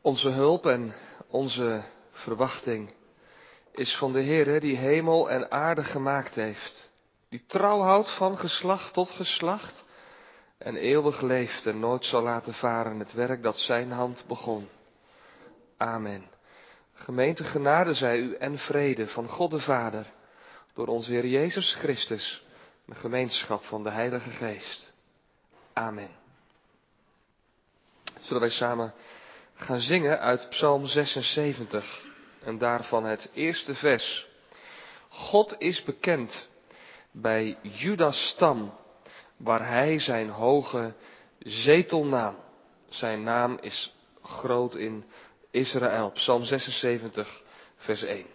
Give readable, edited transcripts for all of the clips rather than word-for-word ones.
Onze hulp en onze verwachting is van de Heere die hemel en aarde gemaakt heeft. Die trouw houdt van geslacht tot geslacht en eeuwig leeft en nooit zal laten varen het werk dat zijn hand begon. Amen. Gemeente, genade zij u en vrede van God de Vader, door onze Heer Jezus Christus, de gemeenschap van de Heilige Geest. Amen. Zullen wij samen gaan zingen uit Psalm 76 en daarvan het eerste vers. God is bekend bij Judas stam, waar hij zijn hoge zetel nam. Zijn naam is groot in Israël. Psalm 76, vers 1.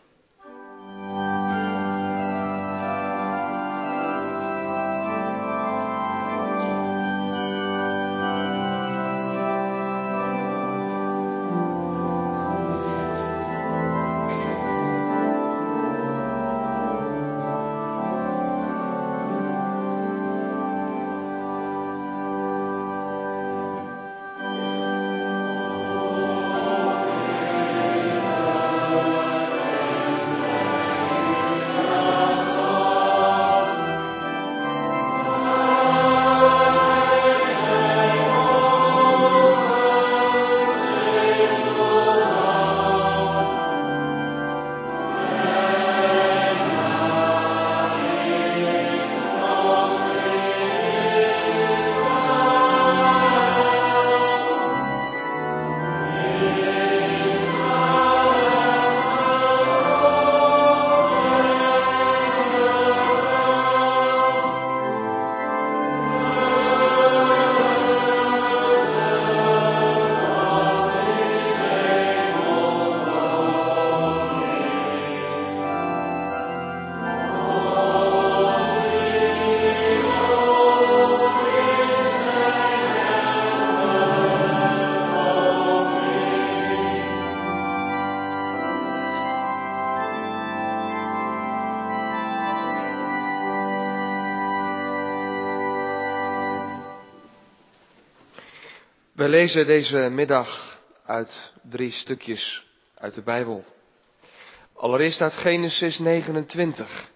Wij lezen deze middag uit 3 stukjes uit de Bijbel. Allereerst uit Genesis 29.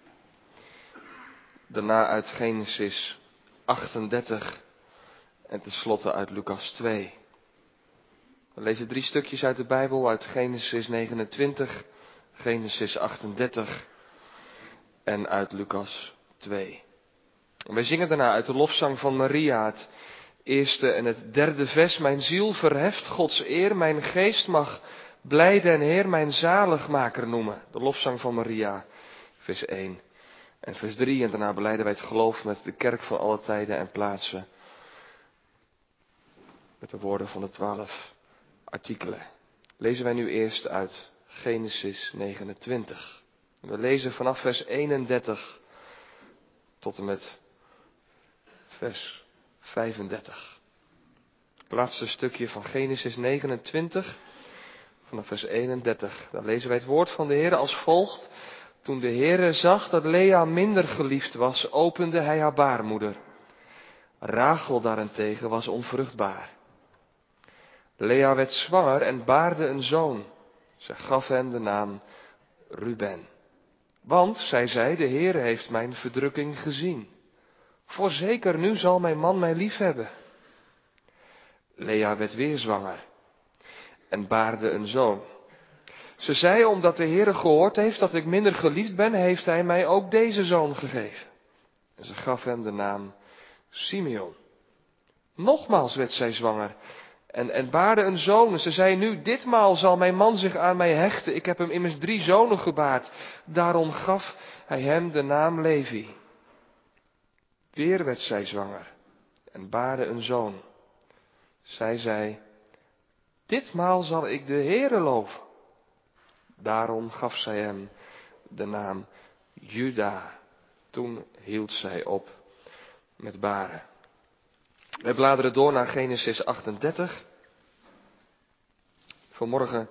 Daarna uit Genesis 38. En tenslotte uit Lucas 2. We lezen 3 stukjes uit de Bijbel uit Genesis 29, Genesis 38 en uit Lucas 2. En wij zingen daarna uit de lofzang van Maria het eerste en het derde vers. Mijn ziel verheft Gods eer, mijn geest mag blijde en Heer mijn zaligmaker noemen. De lofzang van Maria, vers 1 en vers 3. En daarna belijden wij het geloof met de kerk van alle tijden en plaatsen. Met de woorden van de 12 artikelen. Lezen wij nu eerst uit Genesis 29. We lezen vanaf vers 31 tot en met vers 35. Het laatste stukje van Genesis 29, vanaf vers 31. Daar lezen wij het woord van de Heer als volgt. Toen de Heer zag dat Lea minder geliefd was, opende hij haar baarmoeder. Rachel daarentegen was onvruchtbaar. Lea werd zwanger en baarde een zoon. Zij gaf hem de naam Ruben. Want, zij zei, de Heer heeft mijn verdrukking gezien. Voorzeker, nu zal mijn man mij liefhebben. Lea werd weer zwanger en baarde een zoon. Ze zei, omdat de Heer gehoord heeft dat ik minder geliefd ben, heeft hij mij ook deze zoon gegeven. En ze gaf hem de naam Simeon. Nogmaals werd zij zwanger en baarde een zoon. En ze zei, nu ditmaal zal mijn man zich aan mij hechten. Ik heb hem immers 3 zonen gebaard. Daarom gaf hij hem de naam Levi. Weer werd zij zwanger en baarde een zoon. Zij zei, ditmaal zal ik de Heere loven. Daarom gaf zij hem de naam Juda. Toen hield zij op met baren. We bladeren door naar Genesis 38. Vanmorgen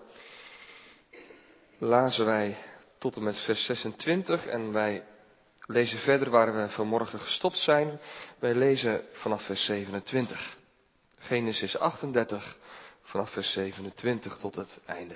lazen wij tot en met vers 26 en wij lezen verder waar we vanmorgen gestopt zijn. Wij lezen vanaf vers 27. Genesis 38 vanaf vers 27 tot het einde.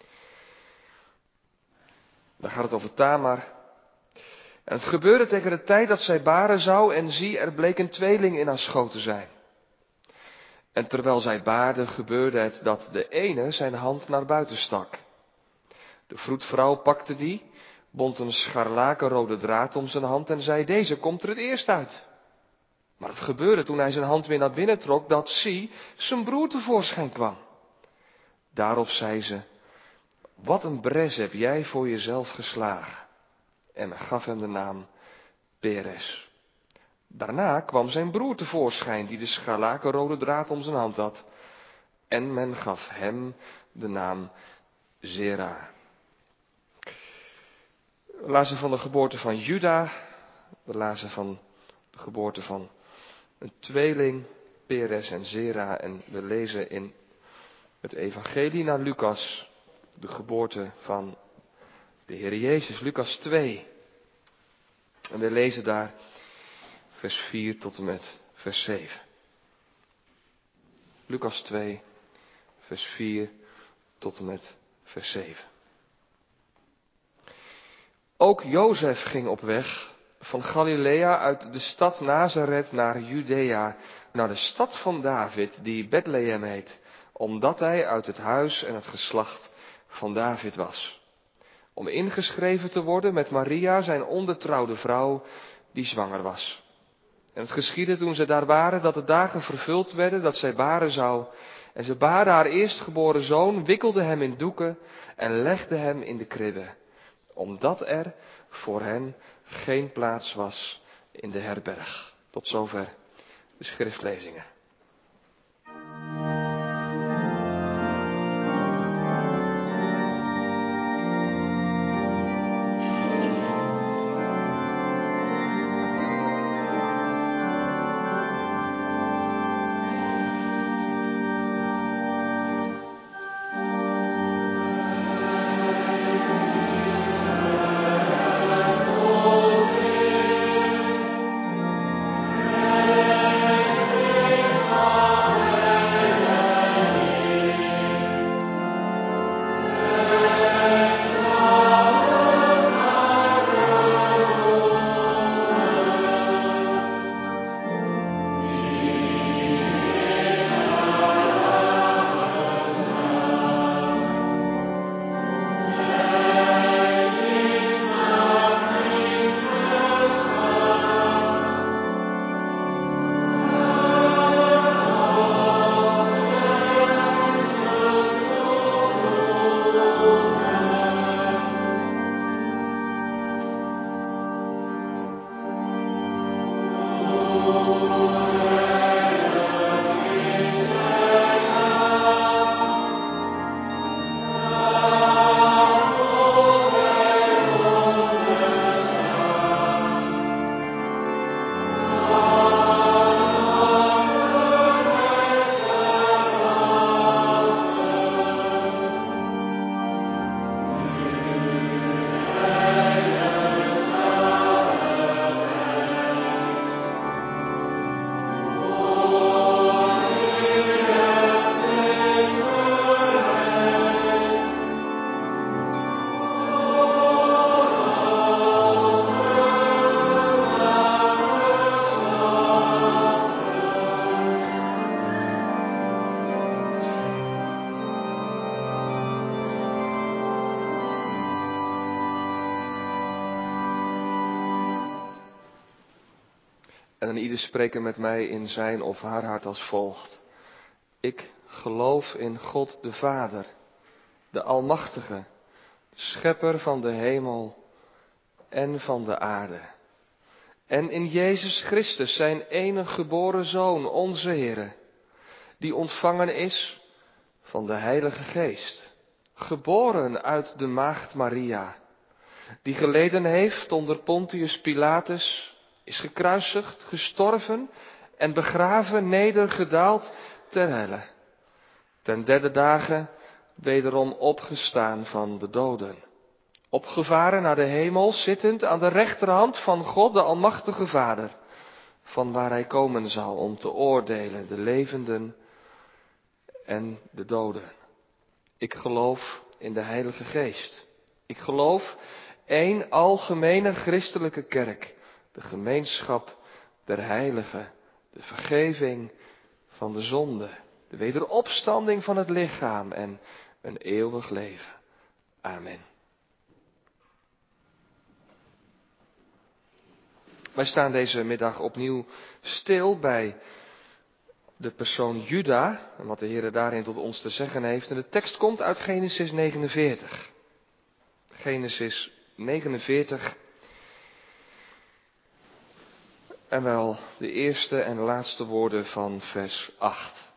Dan gaat het over Tamar. En het gebeurde tegen de tijd dat zij baren zou, en zie, er bleek een tweeling in haar schoot te zijn. En terwijl zij baarde, gebeurde het dat de ene zijn hand naar buiten stak. De vroedvrouw pakte die, bond een scharlakenrode draad om zijn hand en zei, deze komt er het eerst uit. Maar het gebeurde toen hij zijn hand weer naar binnen trok, dat zie, zijn broer tevoorschijn kwam. Daarop zei ze, wat een bres heb jij voor jezelf geslagen. En men gaf hem de naam Peres. Daarna kwam zijn broer tevoorschijn, die de scharlakenrode draad om zijn hand had. En men gaf hem de naam Zera. We lazen van de geboorte van Juda. We lazen van de geboorte van een tweeling, Peres en Zera. En we lezen in het evangelie naar Lucas de geboorte van de Heer Jezus, Lucas 2. En we lezen daar vers 4 tot en met vers 7. Lucas 2, vers 4 tot en met vers 7. Ook Jozef ging op weg van Galilea uit de stad Nazareth naar Judea, naar de stad van David, die Bethlehem heet, omdat hij uit het huis en het geslacht van David was. Om ingeschreven te worden met Maria, zijn onbetrouwde vrouw, die zwanger was. En het geschiedde toen ze daar waren, dat de dagen vervuld werden, dat zij baren zou. En ze baarde haar eerstgeboren zoon, wikkelde hem in doeken en legde hem in de kribbe, omdat er voor hen geen plaats was in de herberg. Tot zover de schriftlezingen. En dan ieder spreken met mij in zijn of haar hart als volgt. Ik geloof in God de Vader, de Almachtige, Schepper van de hemel en van de aarde. En in Jezus Christus, zijn enige geboren Zoon, onze Heere, die ontvangen is van de Heilige Geest, geboren uit de maagd Maria, die geleden heeft onder Pontius Pilatus, is gekruisigd, gestorven en begraven, nedergedaald ter helle. Ten derde dagen wederom opgestaan van de doden. Opgevaren naar de hemel, zittend aan de rechterhand van God, de Almachtige Vader, van waar hij komen zal om te oordelen de levenden en de doden. Ik geloof in de Heilige Geest. Ik geloof één algemene christelijke kerk, de gemeenschap der heiligen, de vergeving van de zonde, de wederopstanding van het lichaam en een eeuwig leven. Amen. Wij staan deze middag opnieuw stil bij de persoon Juda en wat de Heer daarin tot ons te zeggen heeft. En de tekst komt uit Genesis 49. Genesis 49. En wel de eerste en laatste woorden van vers 8.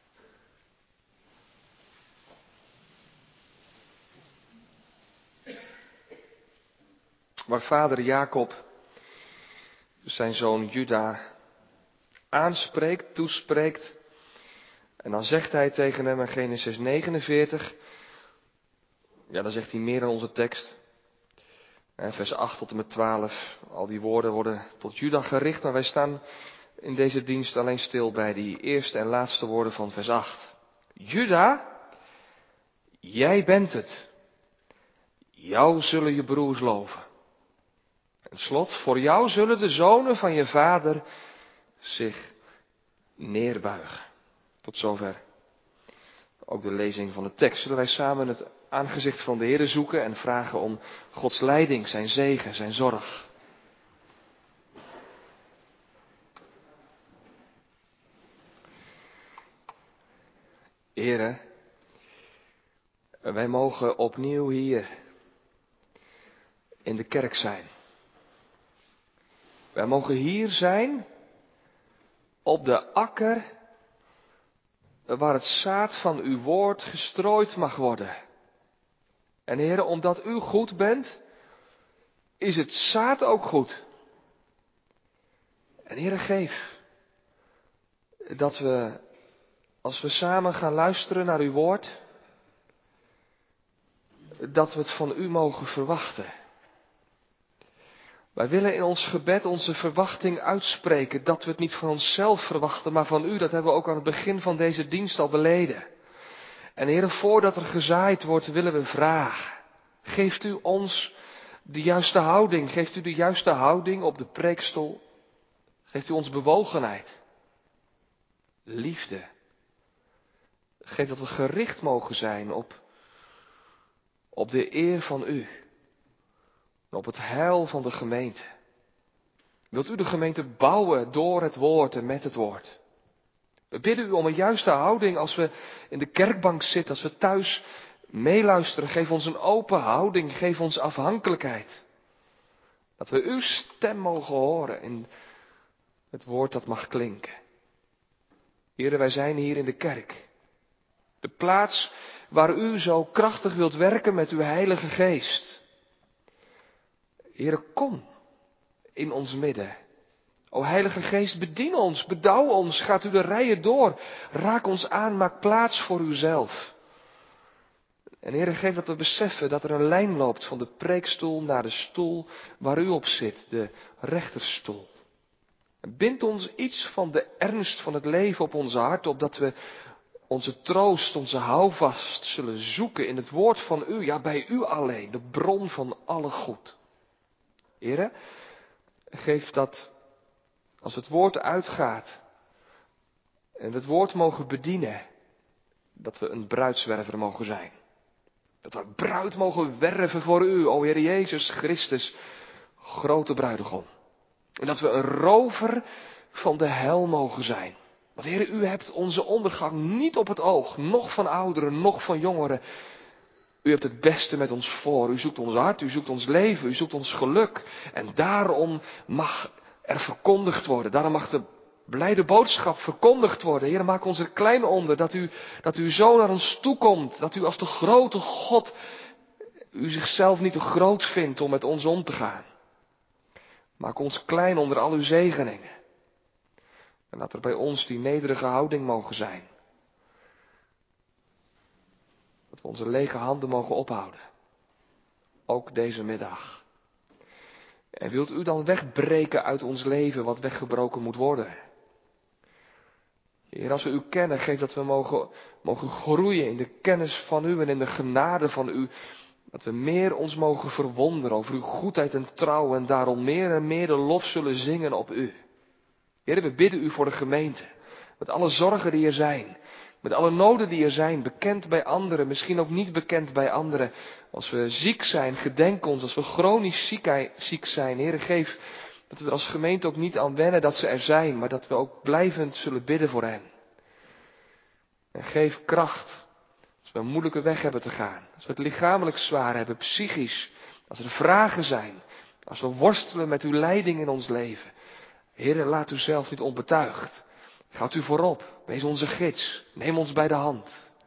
Waar vader Jacob zijn zoon Juda aanspreekt, toespreekt. En dan zegt hij tegen hem in Genesis 49. Ja, dan zegt hij meer dan onze tekst. Vers 8 tot en met 12. Al die woorden worden tot Juda gericht. Maar wij staan in deze dienst alleen stil bij die eerste en laatste woorden van vers 8. Juda, jij bent het. Jou zullen je broers loven. En slot, voor jou zullen de zonen van je vader zich neerbuigen. Tot zover ook de lezing van de tekst. Zullen wij samen het aangezicht van de Heer zoeken en vragen om Gods leiding, zijn zegen, zijn zorg. Heere, wij mogen opnieuw hier in de kerk zijn. Wij mogen hier zijn op de akker waar het zaad van uw woord gestrooid mag worden. En Heere, omdat u goed bent, is het zaad ook goed. En Heere, geef dat we, als we samen gaan luisteren naar uw woord, dat we het van u mogen verwachten. Wij willen in ons gebed onze verwachting uitspreken, dat we het niet van onszelf verwachten, maar van u. Dat hebben we ook aan het begin van deze dienst al beleden. En Heere, voordat er gezaaid wordt, willen we vragen. Geeft u ons de juiste houding? Geeft u de juiste houding op de preekstoel? Geeft u ons bewogenheid? Liefde? Geef dat we gericht mogen zijn op de eer van u. En op het heil van de gemeente. Wilt u de gemeente bouwen door het woord en met het woord? We bidden u om een juiste houding als we in de kerkbank zitten, als we thuis meeluisteren. Geef ons een open houding, geef ons afhankelijkheid. Dat we uw stem mogen horen in het woord dat mag klinken. Heren, wij zijn hier in de kerk. De plaats waar u zo krachtig wilt werken met uw Heilige Geest. Heere, kom in ons midden. O Heilige Geest, bedien ons, bedouw ons, gaat u de rijen door. Raak ons aan, maak plaats voor uzelf. En Heere, geef dat we beseffen dat er een lijn loopt van de preekstoel naar de stoel waar u op zit, de rechterstoel. Bind ons iets van de ernst van het leven op onze hart, opdat we onze troost, onze houvast zullen zoeken in het woord van u, ja bij u alleen, de bron van alle goed. Heere, geef dat als het woord uitgaat en het woord mogen bedienen, dat we een bruidswerver mogen zijn. Dat we bruid mogen werven voor u, o Heer Jezus Christus, grote bruidegom. En dat we een rover van de hel mogen zijn. Want Heer, u hebt onze ondergang niet op het oog, noch van ouderen, noch van jongeren. U hebt het beste met ons voor. U zoekt ons hart, u zoekt ons leven, u zoekt ons geluk. En daarom mag er verkondigd worden. Daarom mag de blijde boodschap verkondigd worden. Heer, maak ons er klein onder dat u zo naar ons toekomt. Dat u als de grote God u zichzelf niet te groot vindt om met ons om te gaan. Maak ons klein onder al uw zegeningen. En dat er bij ons die nederige houding mogen zijn. Dat we onze lege handen mogen ophouden. Ook deze middag. En wilt u dan wegbreken uit ons leven wat weggebroken moet worden? Heer, als we u kennen, geef dat we mogen groeien in de kennis van u en in de genade van u. Dat we meer ons mogen verwonderen over uw goedheid en trouw en daarom meer en meer de lof zullen zingen op u. Heer, we bidden u voor de gemeente. Met alle zorgen die er zijn. Met alle noden die er zijn. Bekend bij anderen, misschien ook niet bekend bij anderen. Als we ziek zijn, gedenk ons. Als we chronisch ziek zijn. Heer, geef dat we er als gemeente ook niet aan wennen dat ze er zijn. Maar dat we ook blijvend zullen bidden voor hen. En geef kracht. Als we een moeilijke weg hebben te gaan. Als we het lichamelijk zwaar hebben, psychisch. Als er vragen zijn. Als we worstelen met uw leiding in ons leven. Heer, laat u zelf niet onbetuigd. Gaat u voorop. Wees onze gids. Neem ons bij de hand.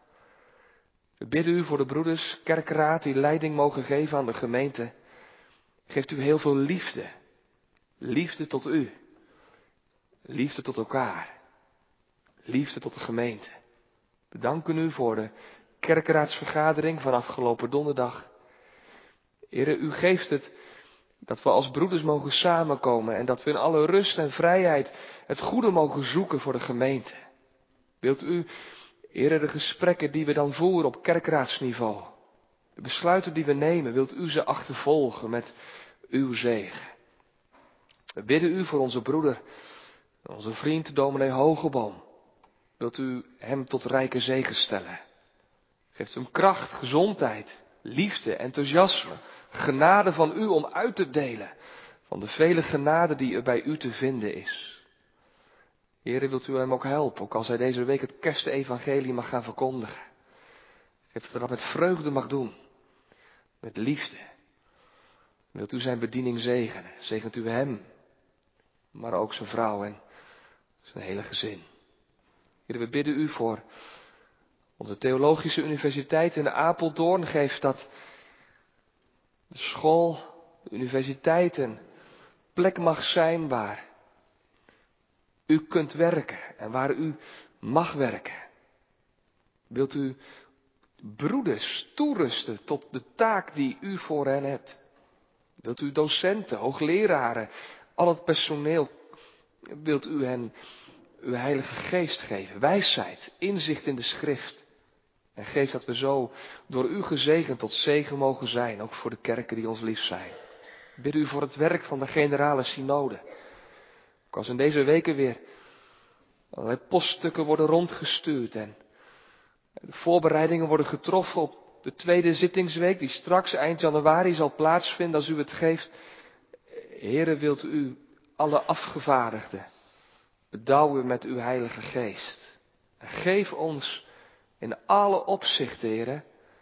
We bidden u voor de broeders, kerkraad die leiding mogen geven aan de gemeente. Geeft u heel veel liefde. Liefde tot u. Liefde tot elkaar. Liefde tot de gemeente. We danken u voor de kerkraadsvergadering van afgelopen donderdag. Heere, u geeft het dat we als broeders mogen samenkomen en dat we in alle rust en vrijheid het goede mogen zoeken voor de gemeente. Wilt u, Heere, de gesprekken die we dan voeren op kerkraadsniveau, de besluiten die we nemen, wilt u ze achtervolgen met uw zegen. We bidden u voor onze broeder, onze vriend dominee Hogeboom. Wilt u hem tot rijke zegen stellen. Geeft hem kracht, gezondheid, liefde, enthousiasme, genade van u om uit te delen van de vele genade die er bij u te vinden is. Heere, wilt u hem ook helpen, ook als hij deze week het kerstevangelie mag gaan verkondigen. Geeft dat met vreugde mag doen, met liefde. Wilt u zijn bediening zegenen, zegent u hem, maar ook zijn vrouw en zijn hele gezin. Heere, we bidden u voor onze theologische universiteit in Apeldoorn. Geeft dat de school, de universiteit een plek mag zijn waar u kunt werken en waar u mag werken. Wilt u broeders toerusten tot de taak die u voor hen hebt. Wilt u docenten, hoogleraren, al het personeel, wilt u hen uw heilige geest geven, wijsheid, inzicht in de schrift. En geef dat we zo door u gezegend tot zegen mogen zijn, ook voor de kerken die ons lief zijn. Bid u voor het werk van de generale synode. Ook als in deze weken weer allerlei poststukken worden rondgestuurd en de voorbereidingen worden getroffen op de tweede zittingsweek die straks eind januari zal plaatsvinden als u het geeft. Heere, wilt u alle afgevaardigden bedouwen met uw heilige geest. En geef ons in alle opzichten, Heere,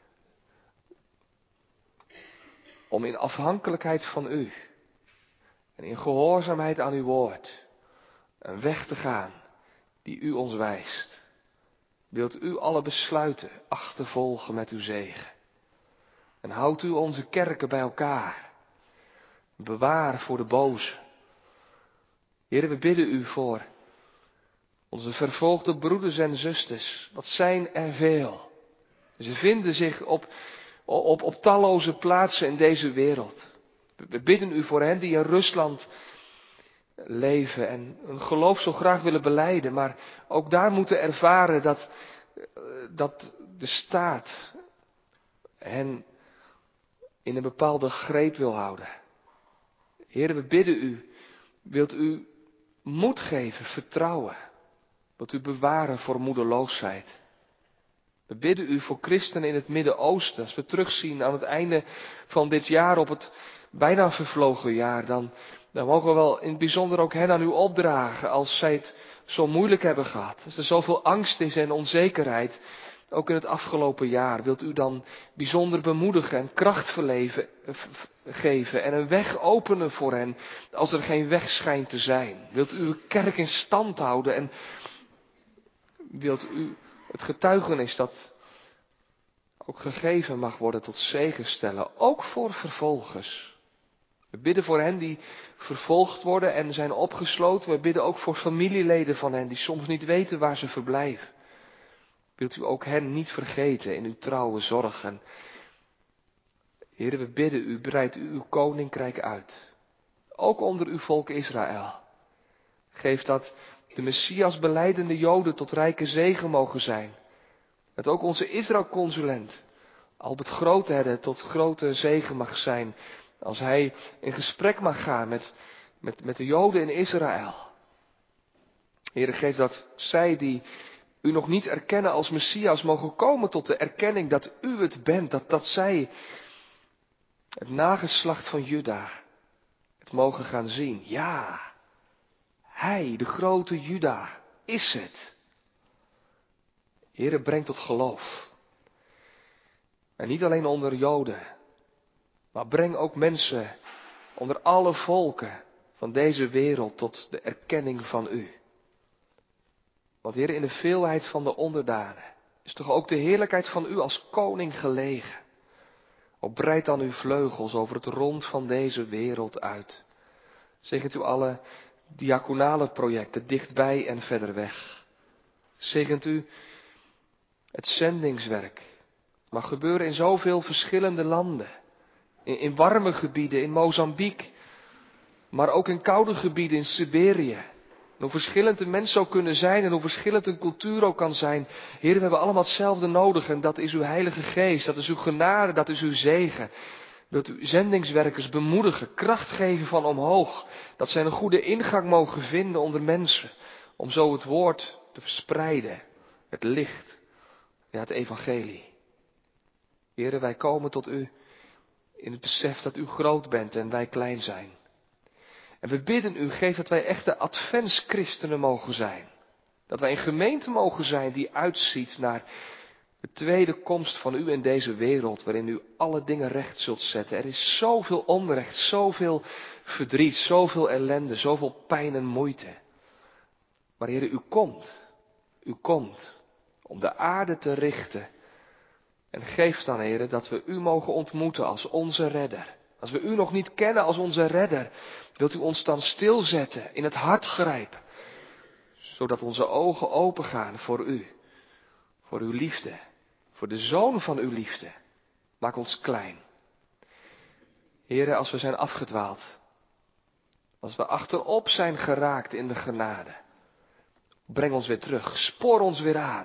om in afhankelijkheid van u en in gehoorzaamheid aan uw woord een weg te gaan die u ons wijst. Wilt u alle besluiten achtervolgen met uw zegen. En houdt u onze kerken bij elkaar. Bewaar voor de boze. Heere, we bidden u voor onze vervolgde broeders en zusters. Wat zijn er veel. Ze vinden zich op talloze plaatsen in deze wereld. We bidden u voor hen die in Rusland leven en hun geloof zo graag willen belijden, maar ook daar moeten ervaren dat de staat hen in een bepaalde greep wil houden. Heer, we bidden u, wilt u moed geven, vertrouwen, wilt u bewaren voor moedeloosheid. We bidden u voor christenen in het Midden-Oosten. Als we terugzien aan het einde van dit jaar op het bijna vervlogen jaar, dan mogen we wel in het bijzonder ook hen aan u opdragen als zij het zo moeilijk hebben gehad. Als er zoveel angst is en onzekerheid, ook in het afgelopen jaar, wilt u dan bijzonder bemoedigen en kracht geven en een weg openen voor hen als er geen weg schijnt te zijn. Wilt u uw kerk in stand houden en wilt u het getuigenis dat ook gegeven mag worden tot zegen stellen, ook voor vervolgers. We bidden voor hen die vervolgd worden en zijn opgesloten. We bidden ook voor familieleden van hen die soms niet weten waar ze verblijven. Wilt u ook hen niet vergeten in uw trouwe zorg. En Heer, we bidden u, breidt u uw koninkrijk uit. Ook onder uw volk Israël. Geef dat de Messias belijdende Joden tot rijke zegen mogen zijn. Dat ook onze Israël-consulent, Albert Grootherre, tot grote zegen mag zijn. Als hij in gesprek mag gaan met de Joden in Israël. Heere, geef dat zij die u nog niet erkennen als Messias mogen komen tot de erkenning dat u het bent. Dat zij het nageslacht van Juda het mogen gaan zien. Ja, hij, de grote Juda, is het. Heere, breng tot geloof. En niet alleen onder Joden, maar breng ook mensen onder alle volken van deze wereld tot de erkenning van u. Want Heer, in de veelheid van de onderdanen is toch ook de heerlijkheid van u als koning gelegen. O, breid dan uw vleugels over het rond van deze wereld uit. Zegent u alle diaconale projecten dichtbij en verder weg. Zegent u het zendingswerk. Het mag gebeuren in zoveel verschillende landen. In warme gebieden, in Mozambique. Maar ook in koude gebieden, in Siberië. En hoe verschillend een mens zou kunnen zijn en hoe verschillend een cultuur ook kan zijn. Heer, we hebben allemaal hetzelfde nodig en dat is uw Heilige Geest, dat is uw genade, dat is uw zegen. Wilt u zendingswerkers bemoedigen, kracht geven van omhoog. Dat zij een goede ingang mogen vinden onder mensen. Om zo het woord te verspreiden. Het licht. Ja, het evangelie. Heer, wij komen tot u in het besef dat u groot bent en wij klein zijn. En we bidden u, geef dat wij echte adventschristenen mogen zijn. Dat wij een gemeente mogen zijn die uitziet naar de tweede komst van u in deze wereld, waarin u alle dingen recht zult zetten. Er is zoveel onrecht, zoveel verdriet, zoveel ellende, zoveel pijn en moeite. Maar Heer, u komt om de aarde te richten. En geef dan, Heer, dat we u mogen ontmoeten als onze redder. Als we u nog niet kennen als onze redder, wilt u ons dan stilzetten, in het hart grijpen. Zodat onze ogen opengaan voor u, voor uw liefde, voor de zoon van uw liefde. Maak ons klein. Heere, als we zijn afgedwaald, als we achterop zijn geraakt in de genade, breng ons weer terug, spoor ons weer aan.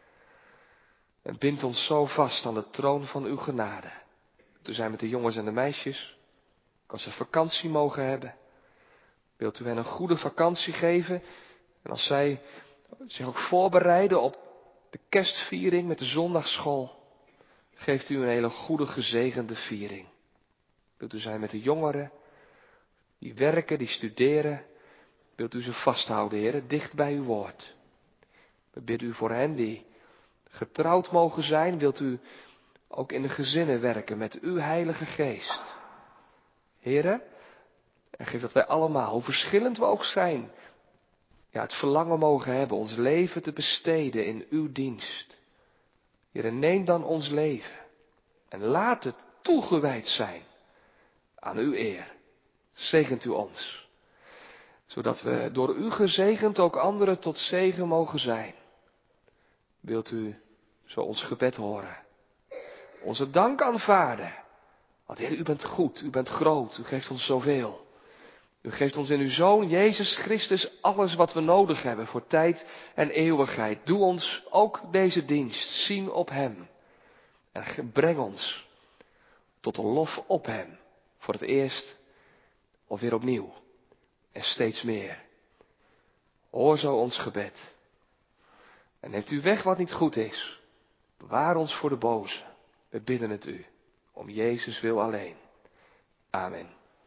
En bind ons zo vast aan de troon van uw genade. Toen zijn met de jongens en de meisjes, als ze vakantie mogen hebben, wilt u hen een goede vakantie geven. En als zij zich ook voorbereiden op de kerstviering met de zondagsschool, geeft u een hele goede gezegende viering. Wilt u zijn met de jongeren, die werken, die studeren, wilt u ze vasthouden, Heer, dicht bij uw woord. We bidden u voor hen die getrouwd mogen zijn, wilt u ook in de gezinnen werken met uw Heilige Geest. Heere, en geef dat wij allemaal, hoe verschillend we ook zijn, ja, het verlangen mogen hebben ons leven te besteden in uw dienst. Heere, neem dan ons leven en laat het toegewijd zijn aan uw eer. Zegent u ons, zodat we door u gezegend ook anderen tot zegen mogen zijn. Wilt u zo ons gebed horen, onze dank aanvaarden. Want Heer, u bent goed, u bent groot, u geeft ons zoveel. U geeft ons in uw Zoon, Jezus Christus, alles wat we nodig hebben voor tijd en eeuwigheid. Doe ons ook deze dienst zien op hem. En breng ons tot een lof op hem. Voor het eerst of weer opnieuw. En steeds meer. Hoor zo ons gebed. En neemt u weg wat niet goed is. Bewaar ons voor de boze. We bidden het u. Om Jezus wil alleen. Amen.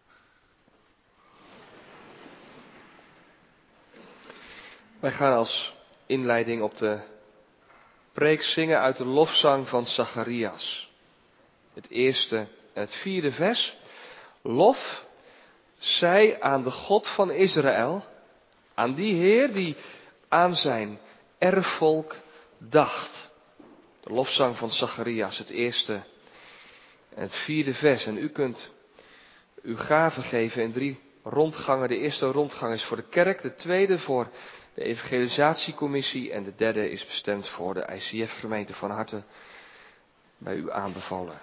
Wij gaan als inleiding op de preek zingen uit de lofzang van Zacharias. Het eerste en het vierde vers. Lof zij aan de God van Israël, aan die Heer die aan zijn erfvolk dacht. De lofzang van Zacharias, het eerste en het vierde vers. En u kunt uw gaven geven in 3 rondgangen. De eerste rondgang is voor de kerk, de tweede voor de evangelisatiecommissie en de derde is bestemd voor de ICF-gemeente. Van harte bij u aanbevolen.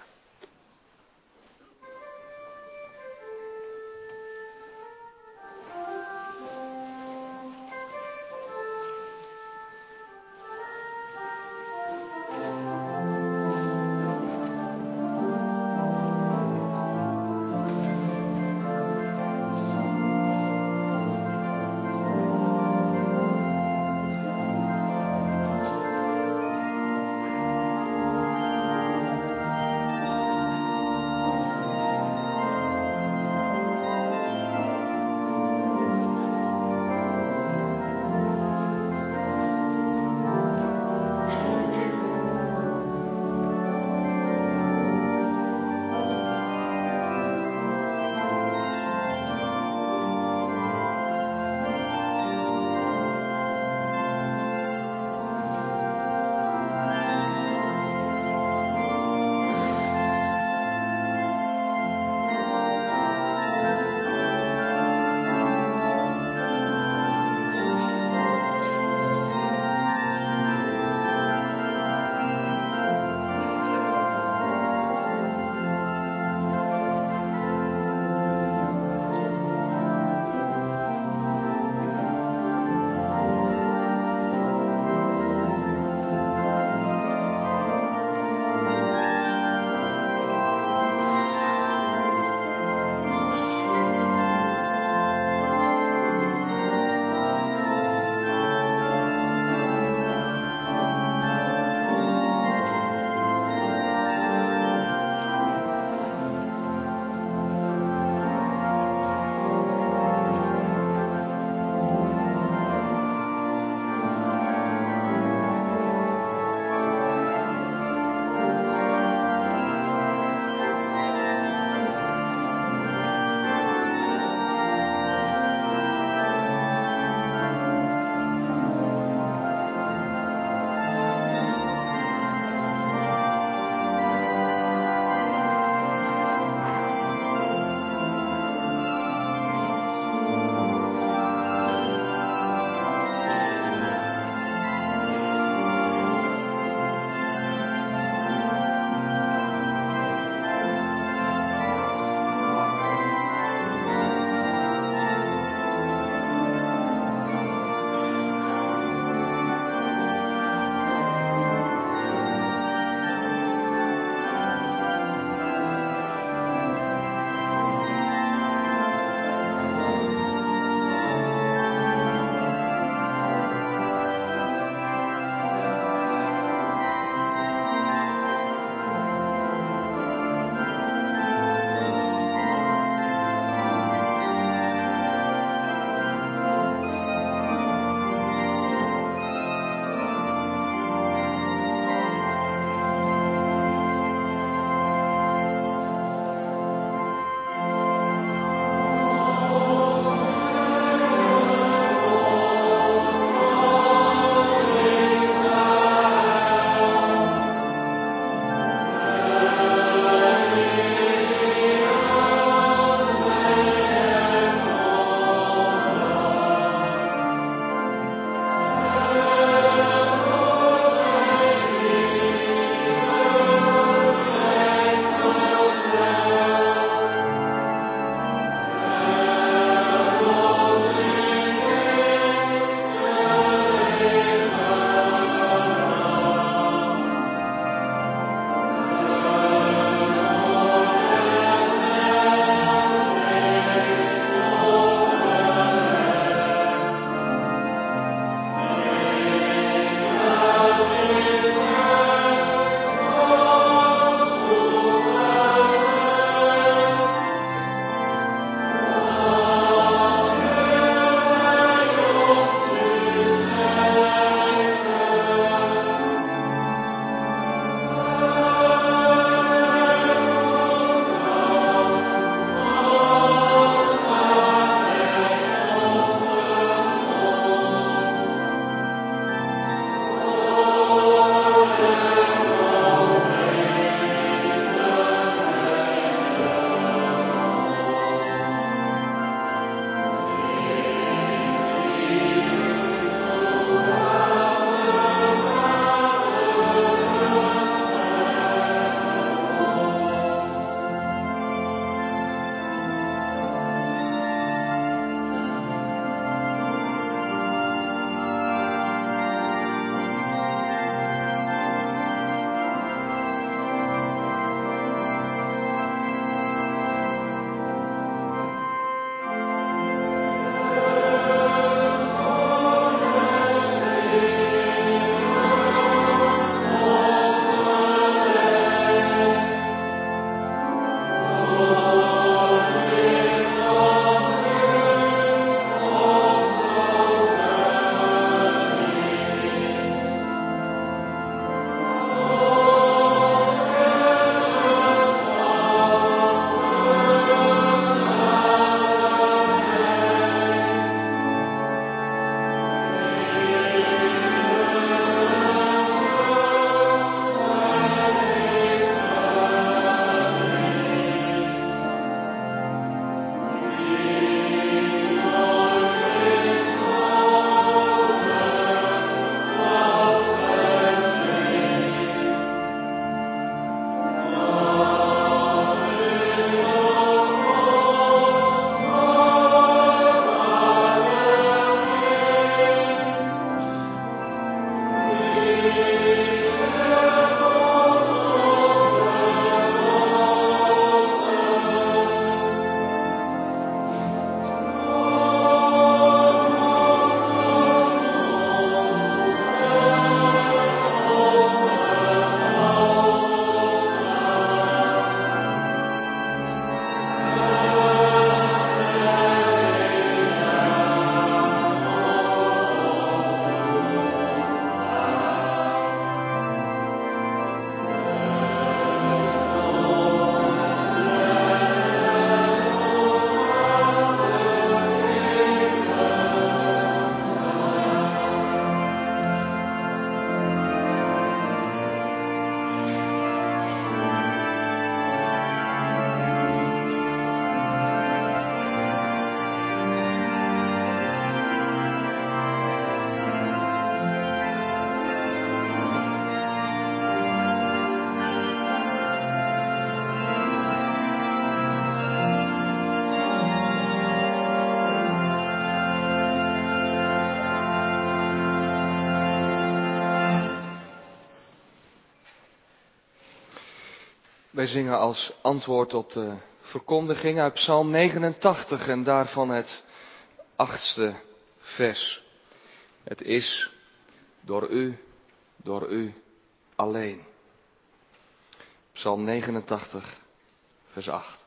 Wij zingen als antwoord op de verkondiging uit Psalm 89 en daarvan het 8e vers. Het is door u alleen. Psalm 89, vers 8.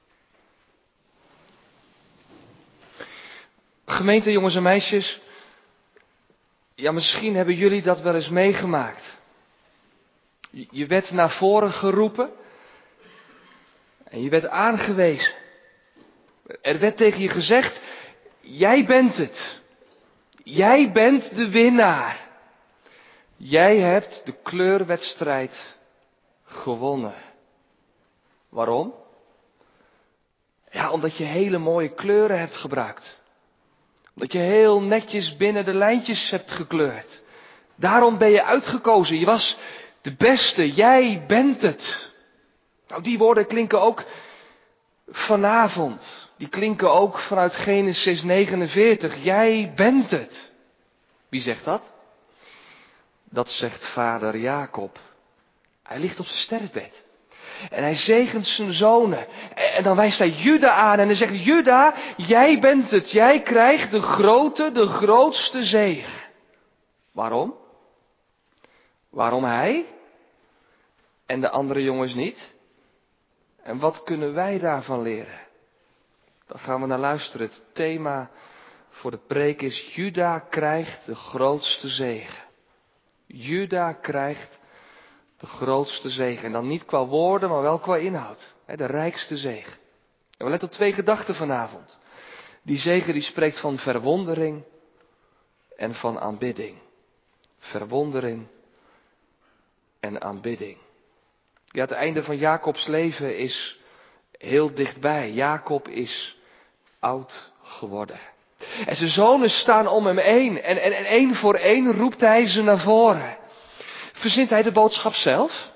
Gemeente, jongens en meisjes, ja, misschien hebben jullie dat wel eens meegemaakt. Je werd naar voren geroepen en je werd aangewezen. Er werd tegen je gezegd, jij bent het. Jij bent de winnaar. Jij hebt de kleurwedstrijd gewonnen. Waarom? Ja, omdat je hele mooie kleuren hebt gebruikt. Omdat je heel netjes binnen de lijntjes hebt gekleurd. Daarom ben je uitgekozen. Je was de beste. Jij bent het. Nou, die woorden klinken ook vanavond. Die klinken ook vanuit Genesis 49. Jij bent het. Wie zegt dat? Dat zegt vader Jacob. Hij ligt op zijn sterfbed. En hij zegent zijn zonen. En dan wijst hij Juda aan. En hij zegt, Juda, jij bent het. Jij krijgt de grootste zegen. Waarom? Waarom hij? En de andere jongens niet? En wat kunnen wij daarvan leren? Daar gaan we naar luisteren. Het thema voor de preek is, Juda krijgt de grootste zegen. Juda krijgt de grootste zegen. En dan niet qua woorden, maar wel qua inhoud. De rijkste zegen. En we letten op 2 gedachten vanavond. Die zegen die spreekt van verwondering en van aanbidding. Verwondering en aanbidding. Ja, het einde van Jacobs leven is heel dichtbij. Jacob is oud geworden. En zijn zonen staan om hem heen. En één voor één roept hij ze naar voren. Verzint hij de boodschap zelf?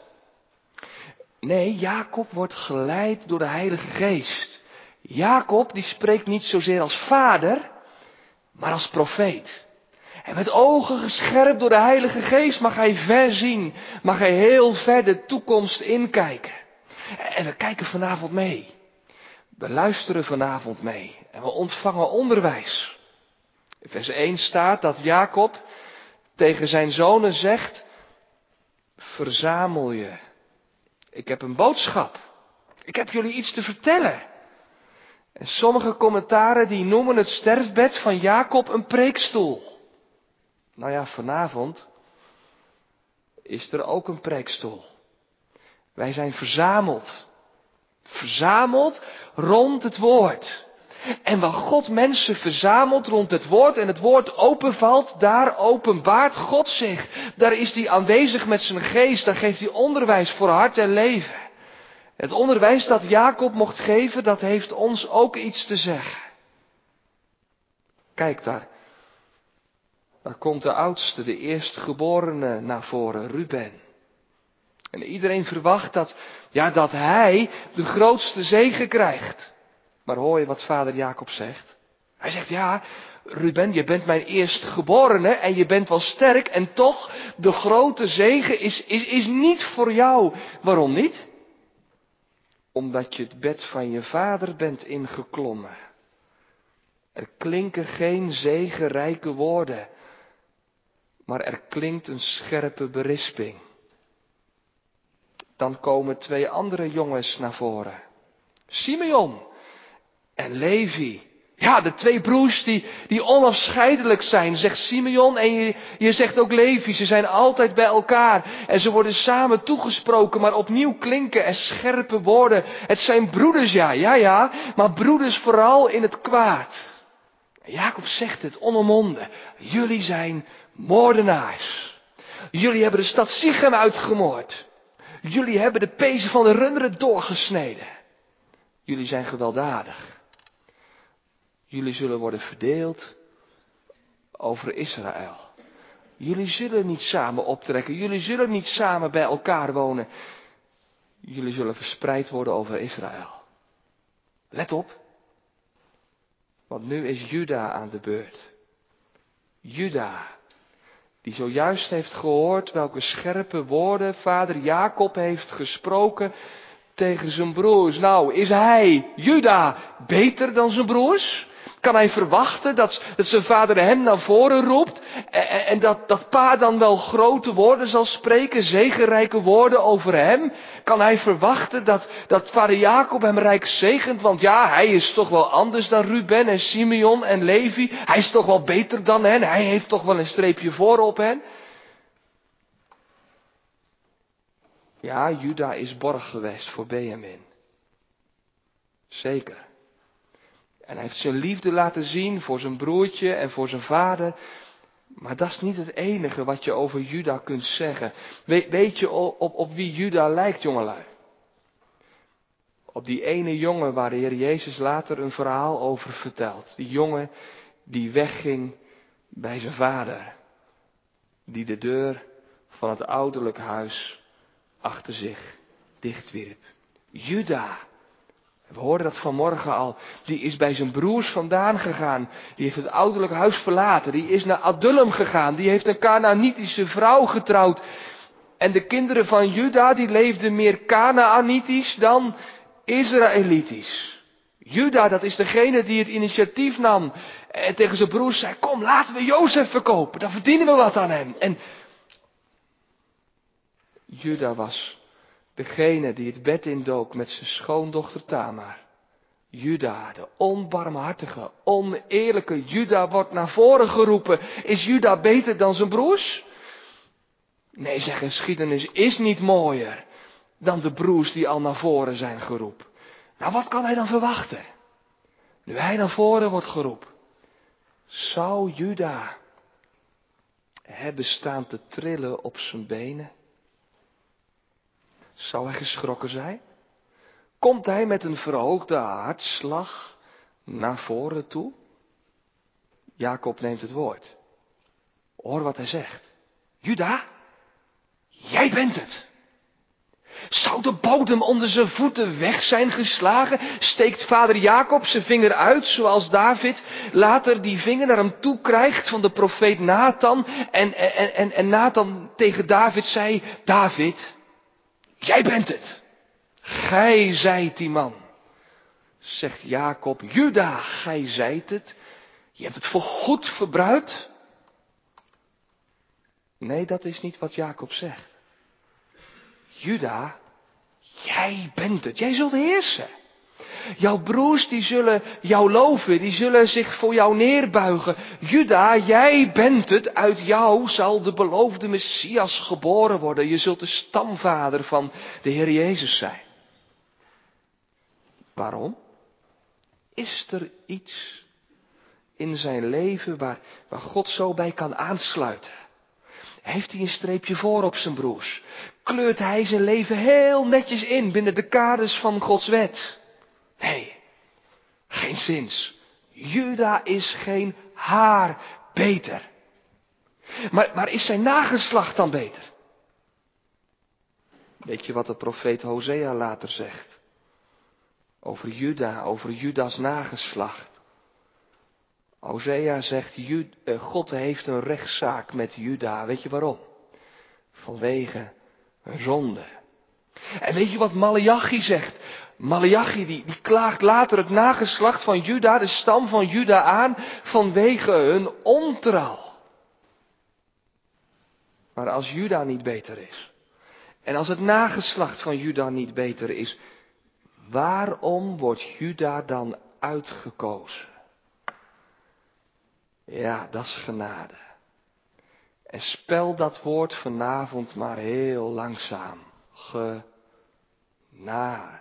Nee, Jacob wordt geleid door de Heilige Geest. Jacob die spreekt niet zozeer als vader, maar als profeet. En met ogen gescherpt door de Heilige Geest mag hij ver zien. Mag hij heel ver de toekomst inkijken. En we kijken vanavond mee. We luisteren vanavond mee. En we ontvangen onderwijs. In vers 1 staat dat Jacob tegen zijn zonen zegt, verzamel je. Ik heb een boodschap. Ik heb jullie iets te vertellen. En sommige commentaren die noemen het sterfbed van Jacob een preekstoel. Nou ja, vanavond is er ook een preekstoel. Wij zijn verzameld. Verzameld rond het woord. En waar God mensen verzamelt rond het woord en het woord openvalt, daar openbaart God zich. Daar is hij aanwezig met zijn geest, daar geeft hij onderwijs voor hart en leven. Het onderwijs dat Jacob mocht geven, dat heeft ons ook iets te zeggen. Kijk daar. Daar komt de oudste, de eerstgeborene naar voren, Ruben. En iedereen verwacht dat hij de grootste zegen krijgt. Maar hoor je wat vader Jacob zegt? Hij zegt, ja, Ruben, je bent mijn eerstgeborene en je bent wel sterk en toch, de grote zegen is niet voor jou. Waarom niet? Omdat je het bed van je vader bent ingeklommen. Er klinken geen zegenrijke woorden, maar er klinkt een scherpe berisping. Dan komen 2 andere jongens naar voren. Simeon en Levi. Ja, de 2 broers die onafscheidelijk zijn, zegt Simeon en je zegt ook Levi. Ze zijn altijd bij elkaar en ze worden samen toegesproken, maar opnieuw klinken er scherpe woorden. Het zijn broeders, ja, maar broeders vooral in het kwaad. En Jacob zegt het onomwonden. Jullie zijn moordenaars. Jullie hebben de stad Sichem uitgemoord. Jullie hebben de pezen van de runderen doorgesneden. Jullie zijn gewelddadig. Jullie zullen worden verdeeld over Israël. Jullie zullen niet samen optrekken. Jullie zullen niet samen bij elkaar wonen. Jullie zullen verspreid worden over Israël. Let op. Want nu is Juda aan de beurt. Juda, die zojuist heeft gehoord welke scherpe woorden vader Jacob heeft gesproken tegen zijn broers. Nou, is hij, Juda, beter dan zijn broers? Kan hij verwachten dat zijn vader hem naar voren roept en dat pa dan wel grote woorden zal spreken, zegenrijke woorden over hem? Kan hij verwachten dat vader Jacob hem rijk zegent? Want ja, hij is toch wel anders dan Ruben en Simeon en Levi. Hij is toch wel beter dan hen. Hij heeft toch wel een streepje voor op hen. Ja, Juda is borg geweest voor Benjamin. Zeker. En hij heeft zijn liefde laten zien voor zijn broertje en voor zijn vader. Maar dat is niet het enige wat je over Juda kunt zeggen. Weet je op wie Juda lijkt, jongelui? Op die ene jongen waar de Heer Jezus later een verhaal over vertelt. Die jongen die wegging bij zijn vader. Die de deur van het ouderlijk huis achter zich dichtwierp. Juda. We hoorden dat vanmorgen al. Die is bij zijn broers vandaan gegaan. Die heeft het ouderlijk huis verlaten. Die is naar Adullam gegaan. Die heeft een Kanaanitische vrouw getrouwd. En de kinderen van Juda die leefden meer Kanaanitisch dan Israëlitisch. Juda, dat is degene die het initiatief nam. En tegen zijn broers zei, kom laten we Jozef verkopen. Dan verdienen we wat aan hem. En Juda was degene die het bed indook met zijn schoondochter Tamar. Juda, de onbarmhartige, oneerlijke Juda wordt naar voren geroepen. Is Juda beter dan zijn broers? Nee, zijn geschiedenis is niet mooier dan de broers die al naar voren zijn geroepen. Nou, wat kan hij dan verwachten? Nu hij naar voren wordt geroepen. Zou Juda hebben staan te trillen op zijn benen? Zou hij geschrokken zijn? Komt hij met een verhoogde hartslag naar voren toe? Jacob neemt het woord. Hoor wat hij zegt. Juda, jij bent het. Zou de bodem onder zijn voeten weg zijn geslagen? Steekt vader Jacob zijn vinger uit, zoals David later die vinger naar hem toe krijgt van de profeet Nathan. En Nathan tegen David zei, David, jij bent het. Gij zijt die man. Zegt Jacob, Juda, gij zijt het. Je hebt het voorgoed verbruikt. Nee, dat is niet wat Jacob zegt. Juda, jij bent het. Jij zult heersen. Jouw broers die zullen jou loven, die zullen zich voor jou neerbuigen. Juda, jij bent het. Uit jou zal de beloofde Messias geboren worden. Je zult de stamvader van de Heer Jezus zijn. Waarom? Is er iets in zijn leven waar God zo bij kan aansluiten? Heeft hij een streepje voor op zijn broers? Kleurt hij zijn leven heel netjes in binnen de kaders van Gods wet? Nee, geen zins. Juda is geen haar beter. Maar is zijn nageslacht dan beter? Weet je wat de profeet Hosea later zegt? Over Juda, over Judas nageslacht. Hosea zegt, God heeft een rechtszaak met Juda. Weet je waarom? Vanwege een zonde. En weet je wat Maleachi zegt? Maleachi die klaagt later het nageslacht van Juda, de stam van Juda aan, vanwege hun ontrouw. Maar als Juda niet beter is, en als het nageslacht van Juda niet beter is, waarom wordt Juda dan uitgekozen? Ja, dat is genade. En spel dat woord vanavond maar heel langzaam. Genade.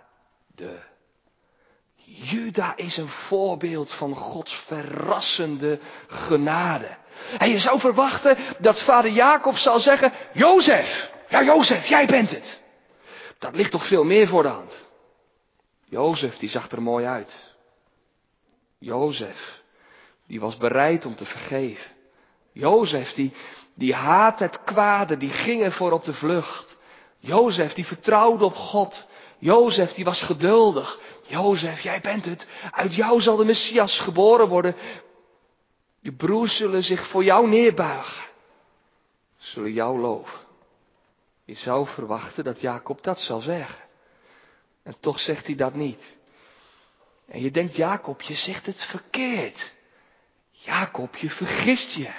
Juda is een voorbeeld van Gods verrassende genade. En je zou verwachten dat vader Jacob zal zeggen, Jozef, ja Jozef, jij bent het. Dat ligt toch veel meer voor de hand. Jozef, die zag er mooi uit. Jozef, die was bereid om te vergeven. Jozef, die haat het kwade, die ging ervoor op de vlucht. Jozef, die vertrouwde op God. Jozef, die was geduldig. Jozef, jij bent het. Uit jou zal de Messias geboren worden. Je broers zullen zich voor jou neerbuigen. Zullen jou loven. Je zou verwachten dat Jacob dat zal zeggen. En toch zegt hij dat niet. En je denkt, Jacob, je zegt het verkeerd. Jacob, je vergist je.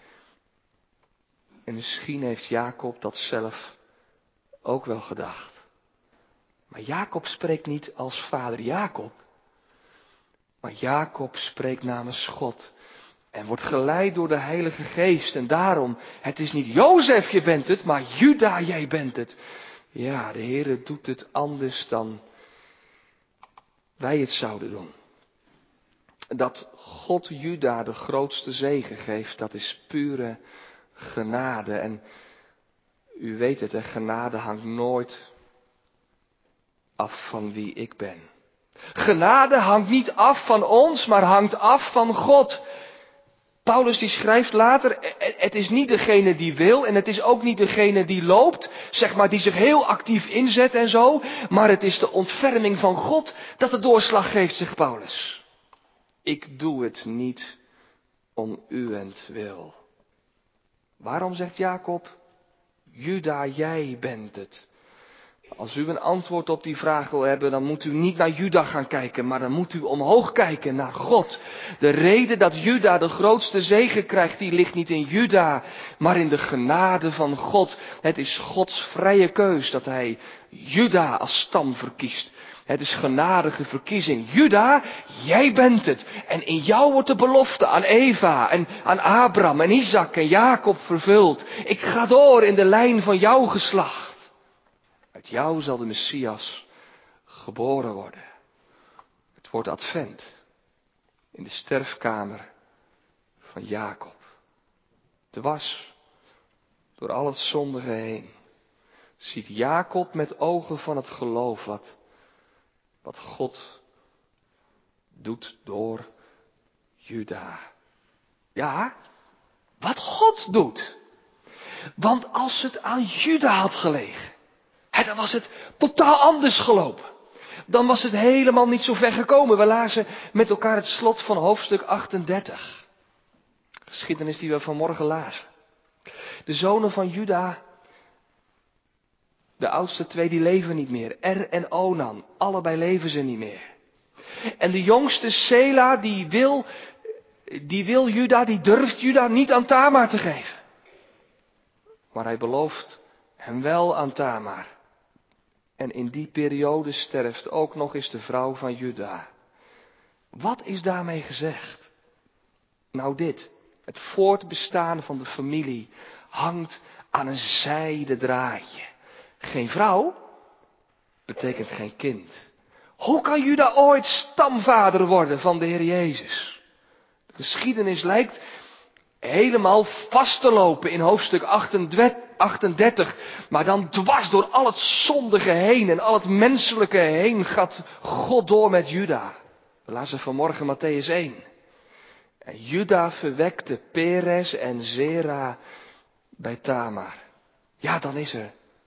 En misschien heeft Jacob dat zelf ook wel gedacht. Maar Jacob spreekt niet als vader Jacob. Maar Jacob spreekt namens God. En wordt geleid door de Heilige Geest. En daarom, het is niet Jozef, je bent het, maar Juda, jij bent het. Ja, de Heere doet het anders dan wij het zouden doen. Dat God Juda de grootste zegen geeft, dat is pure genade. En u weet het, genade hangt nooit af van wie ik ben. Genade hangt niet af van ons, maar hangt af van God. Paulus die schrijft later, het is niet degene die wil en het is ook niet degene die loopt, zeg maar, die zich heel actief inzet en zo, maar het is de ontferming van God dat de doorslag geeft, zegt Paulus. Ik doe het niet om uwentwil. Waarom zegt Jacob, Juda, jij bent het? Als u een antwoord op die vraag wil hebben, dan moet u niet naar Juda gaan kijken, maar dan moet u omhoog kijken naar God. De reden dat Juda de grootste zegen krijgt, die ligt niet in Juda, maar in de genade van God. Het is Gods vrije keus dat hij Juda als stam verkiest. Het is genadige verkiezing. Juda, jij bent het. En in jou wordt de belofte aan Eva en aan Abraham en Isaac en Jacob vervuld. Ik ga door in de lijn van jouw geslacht. Uit jou zal de Messias geboren worden. Het wordt advent in de sterfkamer van Jacob. Dwars door al het zondige heen ziet Jacob met ogen van het geloof wat God doet door Juda. Ja, wat God doet. Want als het aan Juda had gelegen, dan was het totaal anders gelopen. Dan was het helemaal niet zo ver gekomen. We lazen met elkaar het slot van hoofdstuk 38. Geschiedenis die we vanmorgen lazen. De zonen van Juda, de oudste twee, die leven niet meer. Er en Onan, allebei leven ze niet meer. En de jongste Sela, die wil Juda, die durft Juda niet aan Tamar te geven. Maar hij belooft hem wel aan Tamar. En in die periode sterft ook nog eens de vrouw van Juda. Wat is daarmee gezegd? Nou dit, het voortbestaan van de familie hangt aan een zijden draadje. Geen vrouw betekent geen kind. Hoe kan Juda ooit stamvader worden van de Heer Jezus? De geschiedenis lijkt helemaal vast te lopen in hoofdstuk 38. Maar dan dwars door al het zondige heen en al het menselijke heen gaat God door met Juda. We lazen vanmorgen Mattheüs 1. En Juda verwekte Perez en Zera bij Tamar. Ja, dan is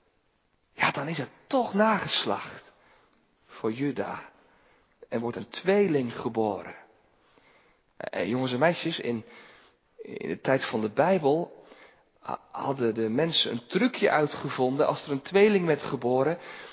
er toch nageslacht voor Juda. En wordt een tweeling geboren. Jongens en meisjes, in de tijd van de Bijbel hadden de mensen een trucje uitgevonden als er een tweeling werd geboren,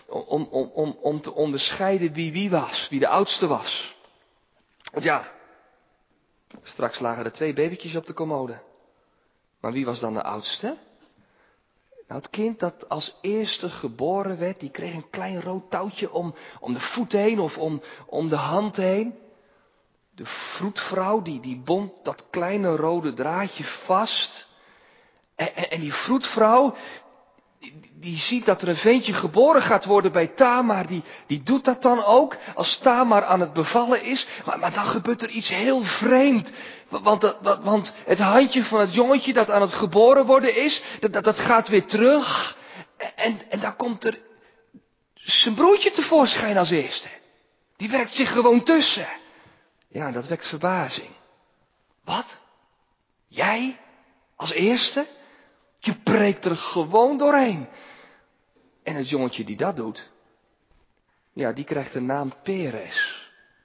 om te onderscheiden wie was, wie de oudste was. Want ja, straks lagen er 2 babytjes op de commode. Maar wie was dan de oudste? Nou, het kind dat als eerste geboren werd, die kreeg een klein rood touwtje om de voet heen of om de hand heen. De vroedvrouw die bond dat kleine rode draadje vast. En die vroedvrouw, die ziet dat er een ventje geboren gaat worden bij Tamar. Die doet dat dan ook als Tamar aan het bevallen is. Maar dan gebeurt er iets heel vreemd. Want het handje van het jongetje dat aan het geboren worden is, dat gaat weer terug. En dan komt er zijn broertje tevoorschijn als eerste. Die werkt zich gewoon tussen. Ja, dat wekt verbazing. Wat? Jij? Als eerste? Je breekt er gewoon doorheen. En het jongetje die dat doet, ja, die krijgt de naam Perez.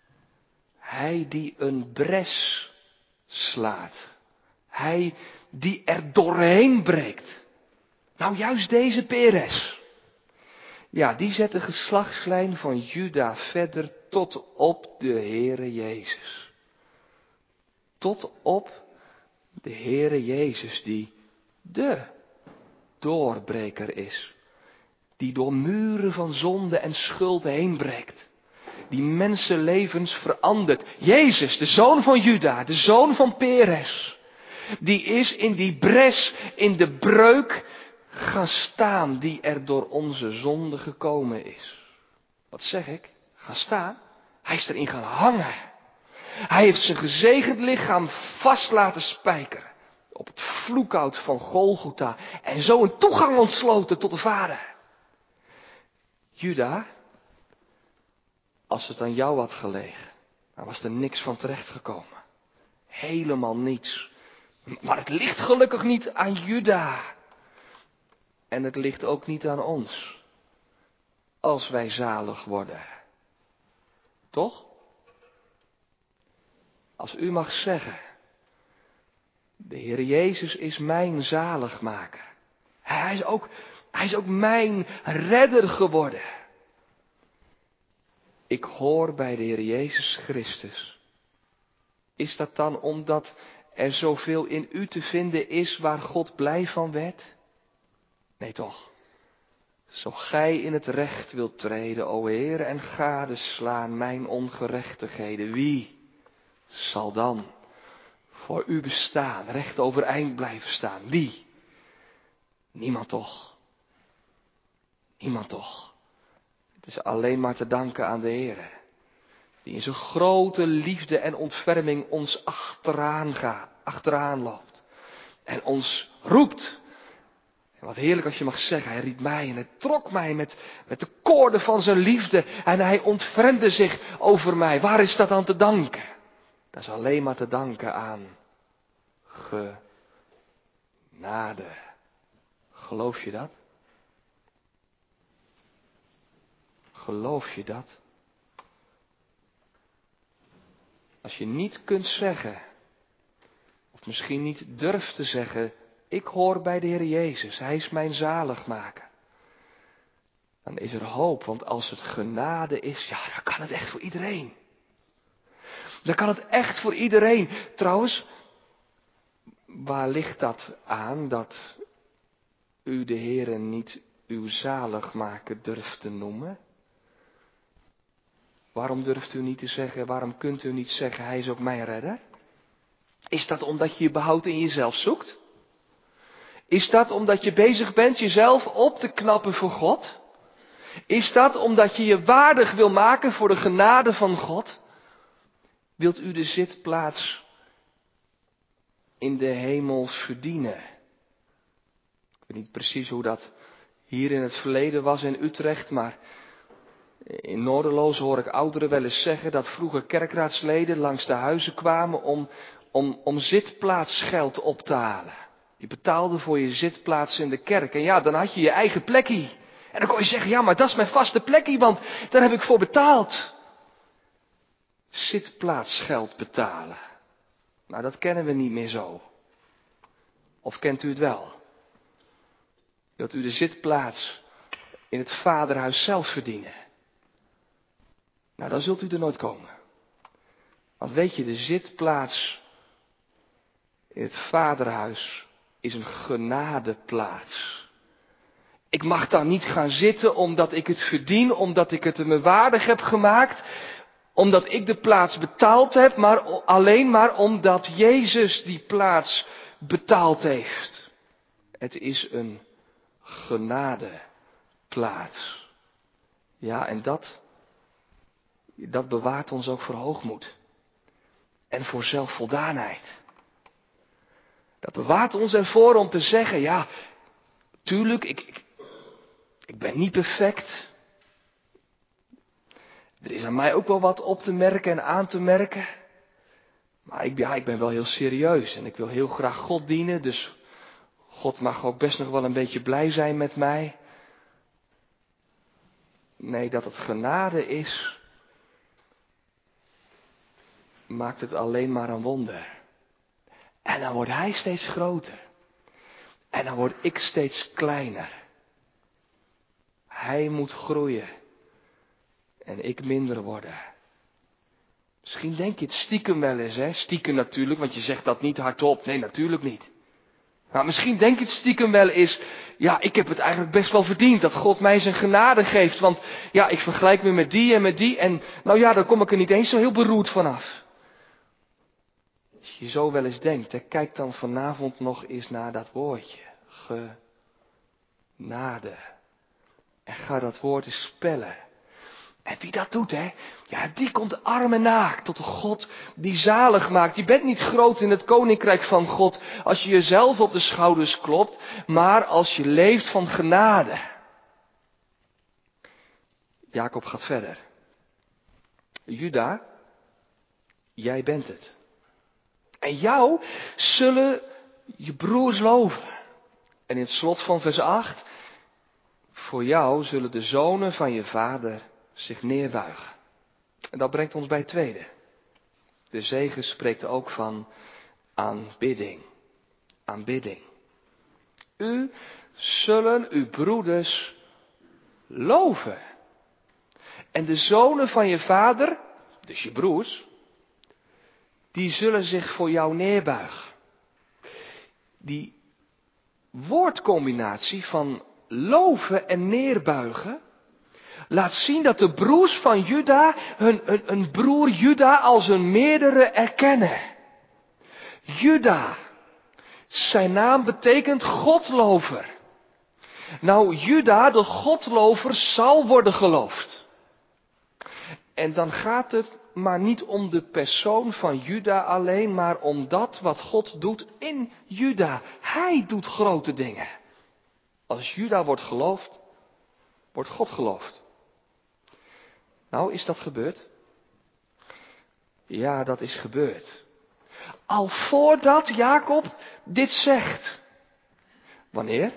Hij die een bres slaat. Hij die er doorheen breekt. Nou, juist deze Perez. Ja, die zet de geslachtslijn van Juda verder tot op de Heere Jezus. Tot op de Heere Jezus die de doorbreker is. Die door muren van zonde en schuld heen breekt. Die mensenlevens verandert. Jezus, de zoon van Juda, de zoon van Peres. Die is in die bres, in de breuk gaan staan die er door onze zonde gekomen is. Wat zeg ik? Gaan staan? Hij is erin gaan hangen. Hij heeft zijn gezegend lichaam vast laten spijkeren. Op het vloekhout van Golgotha. En zo een toegang ontsloten tot de Vader. Juda, als het aan jou had gelegen, dan was er niks van terechtgekomen. Helemaal niets. Maar het ligt gelukkig niet aan Juda. En het ligt ook niet aan ons. Als wij zalig worden. Toch? Als u mag zeggen, de Heer Jezus is mijn zaligmaker. Hij is ook mijn redder geworden. Ik hoor bij de Heer Jezus Christus. Is dat dan omdat er zoveel in u te vinden is waar God blij van werd? Nee toch. Zo gij in het recht wilt treden, o Heer, en gadeslaan mijn ongerechtigheden. Wie zal dan voor u bestaan, recht overeind blijven staan? Wie? Niemand toch. Niemand toch. Het is alleen maar te danken aan de Heer. Die in zijn grote liefde en ontferming ons achteraan loopt. En ons roept. En wat heerlijk als je mag zeggen, hij riep mij en hij trok mij met de koorden van zijn liefde. En hij ontfermde zich over mij. Waar is dat aan te danken? Dat is alleen maar te danken aan genade. Geloof je dat? Geloof je dat? Als je niet kunt zeggen, of misschien niet durft te zeggen, ik hoor bij de Heer Jezus, hij is mijn zaligmaker. Dan is er hoop, want als het genade is, ja, dan kan het echt voor iedereen. Dan kan het echt voor iedereen. Trouwens, waar ligt dat aan dat u de Heere niet uw zaligmaker durft te noemen? Waarom durft u niet te zeggen, waarom kunt u niet zeggen, hij is ook mijn redder? Is dat omdat je je behoud in jezelf zoekt? Is dat omdat je bezig bent jezelf op te knappen voor God? Is dat omdat je je waardig wil maken voor de genade van God? Wilt u de zitplaats in de hemel verdienen? Ik weet niet precies hoe dat hier in het verleden was in Utrecht, maar in Noorderloos hoor ik ouderen wel eens zeggen dat vroeger kerkraadsleden langs de huizen kwamen om zitplaatsgeld op te halen. Je betaalde voor je zitplaats in de kerk en ja, dan had je je eigen plekje. En dan kon je zeggen, ja, maar dat is mijn vaste plekje, want daar heb ik voor betaald. Zitplaatsgeld betalen. Nou, dat kennen we niet meer zo. Of kent u het wel? Wilt u de zitplaats in het vaderhuis zelf verdienen? Nou, dan zult u er nooit komen. Want weet je, de zitplaats in het vaderhuis is een genadeplaats. Ik mag daar niet gaan zitten omdat ik het verdien, omdat ik het me waardig heb gemaakt, omdat ik de plaats betaald heb, maar alleen maar omdat Jezus die plaats betaald heeft. Het is een genadeplaats. Ja, en dat bewaart ons ook voor hoogmoed. En voor zelfvoldaanheid. Dat bewaart ons ervoor om te zeggen, ja, tuurlijk, ik ben niet perfect. Er is aan mij ook wel wat op te merken en aan te merken. Maar ik ben wel heel serieus en ik wil heel graag God dienen, dus God mag ook best nog wel een beetje blij zijn met mij. Nee, dat het genade is, maakt het alleen maar een wonder. En dan wordt hij steeds groter. En dan word ik steeds kleiner. Hij moet groeien. En ik minder worden. Misschien denk je het stiekem wel eens, hè? Stiekem natuurlijk, want je zegt dat niet hardop. Nee, natuurlijk niet. Maar misschien denk je het stiekem wel eens. Ja, ik heb het eigenlijk best wel verdiend dat God mij zijn genade geeft. Want ja, ik vergelijk me met die en met die. En nou ja, daar kom ik er niet eens zo heel beroerd vanaf. Als je zo wel eens denkt, hè, kijk dan vanavond nog eens naar dat woordje. Genade. En ga dat woord eens spellen. En wie dat doet, hè? Ja, die komt arm en naakt tot de God die zalig maakt. Je bent niet groot in het koninkrijk van God als je jezelf op de schouders klopt, maar als je leeft van genade. Jacob gaat verder. Juda, jij bent het. En jou zullen je broers loven. En in het slot van vers 8, voor jou zullen de zonen van je vader zich neerbuigen. En dat brengt ons bij het tweede. De zegen spreekt ook van aanbidding. Aanbidding. U zullen uw broeders loven. En de zonen van je vader, dus je broers, die zullen zich voor jou neerbuigen. Die woordcombinatie van loven en neerbuigen laat zien dat de broers van Juda hun broer Juda als een meerdere erkennen. Juda, zijn naam betekent Godlover. Nou, Juda, de Godlover, zal worden geloofd. En dan gaat het maar niet om de persoon van Juda alleen, maar om dat wat God doet in Juda. Hij doet grote dingen. Als Juda wordt geloofd, wordt God geloofd. Nou, is dat gebeurd? Ja, dat is gebeurd. Al voordat Jacob dit zegt. Wanneer?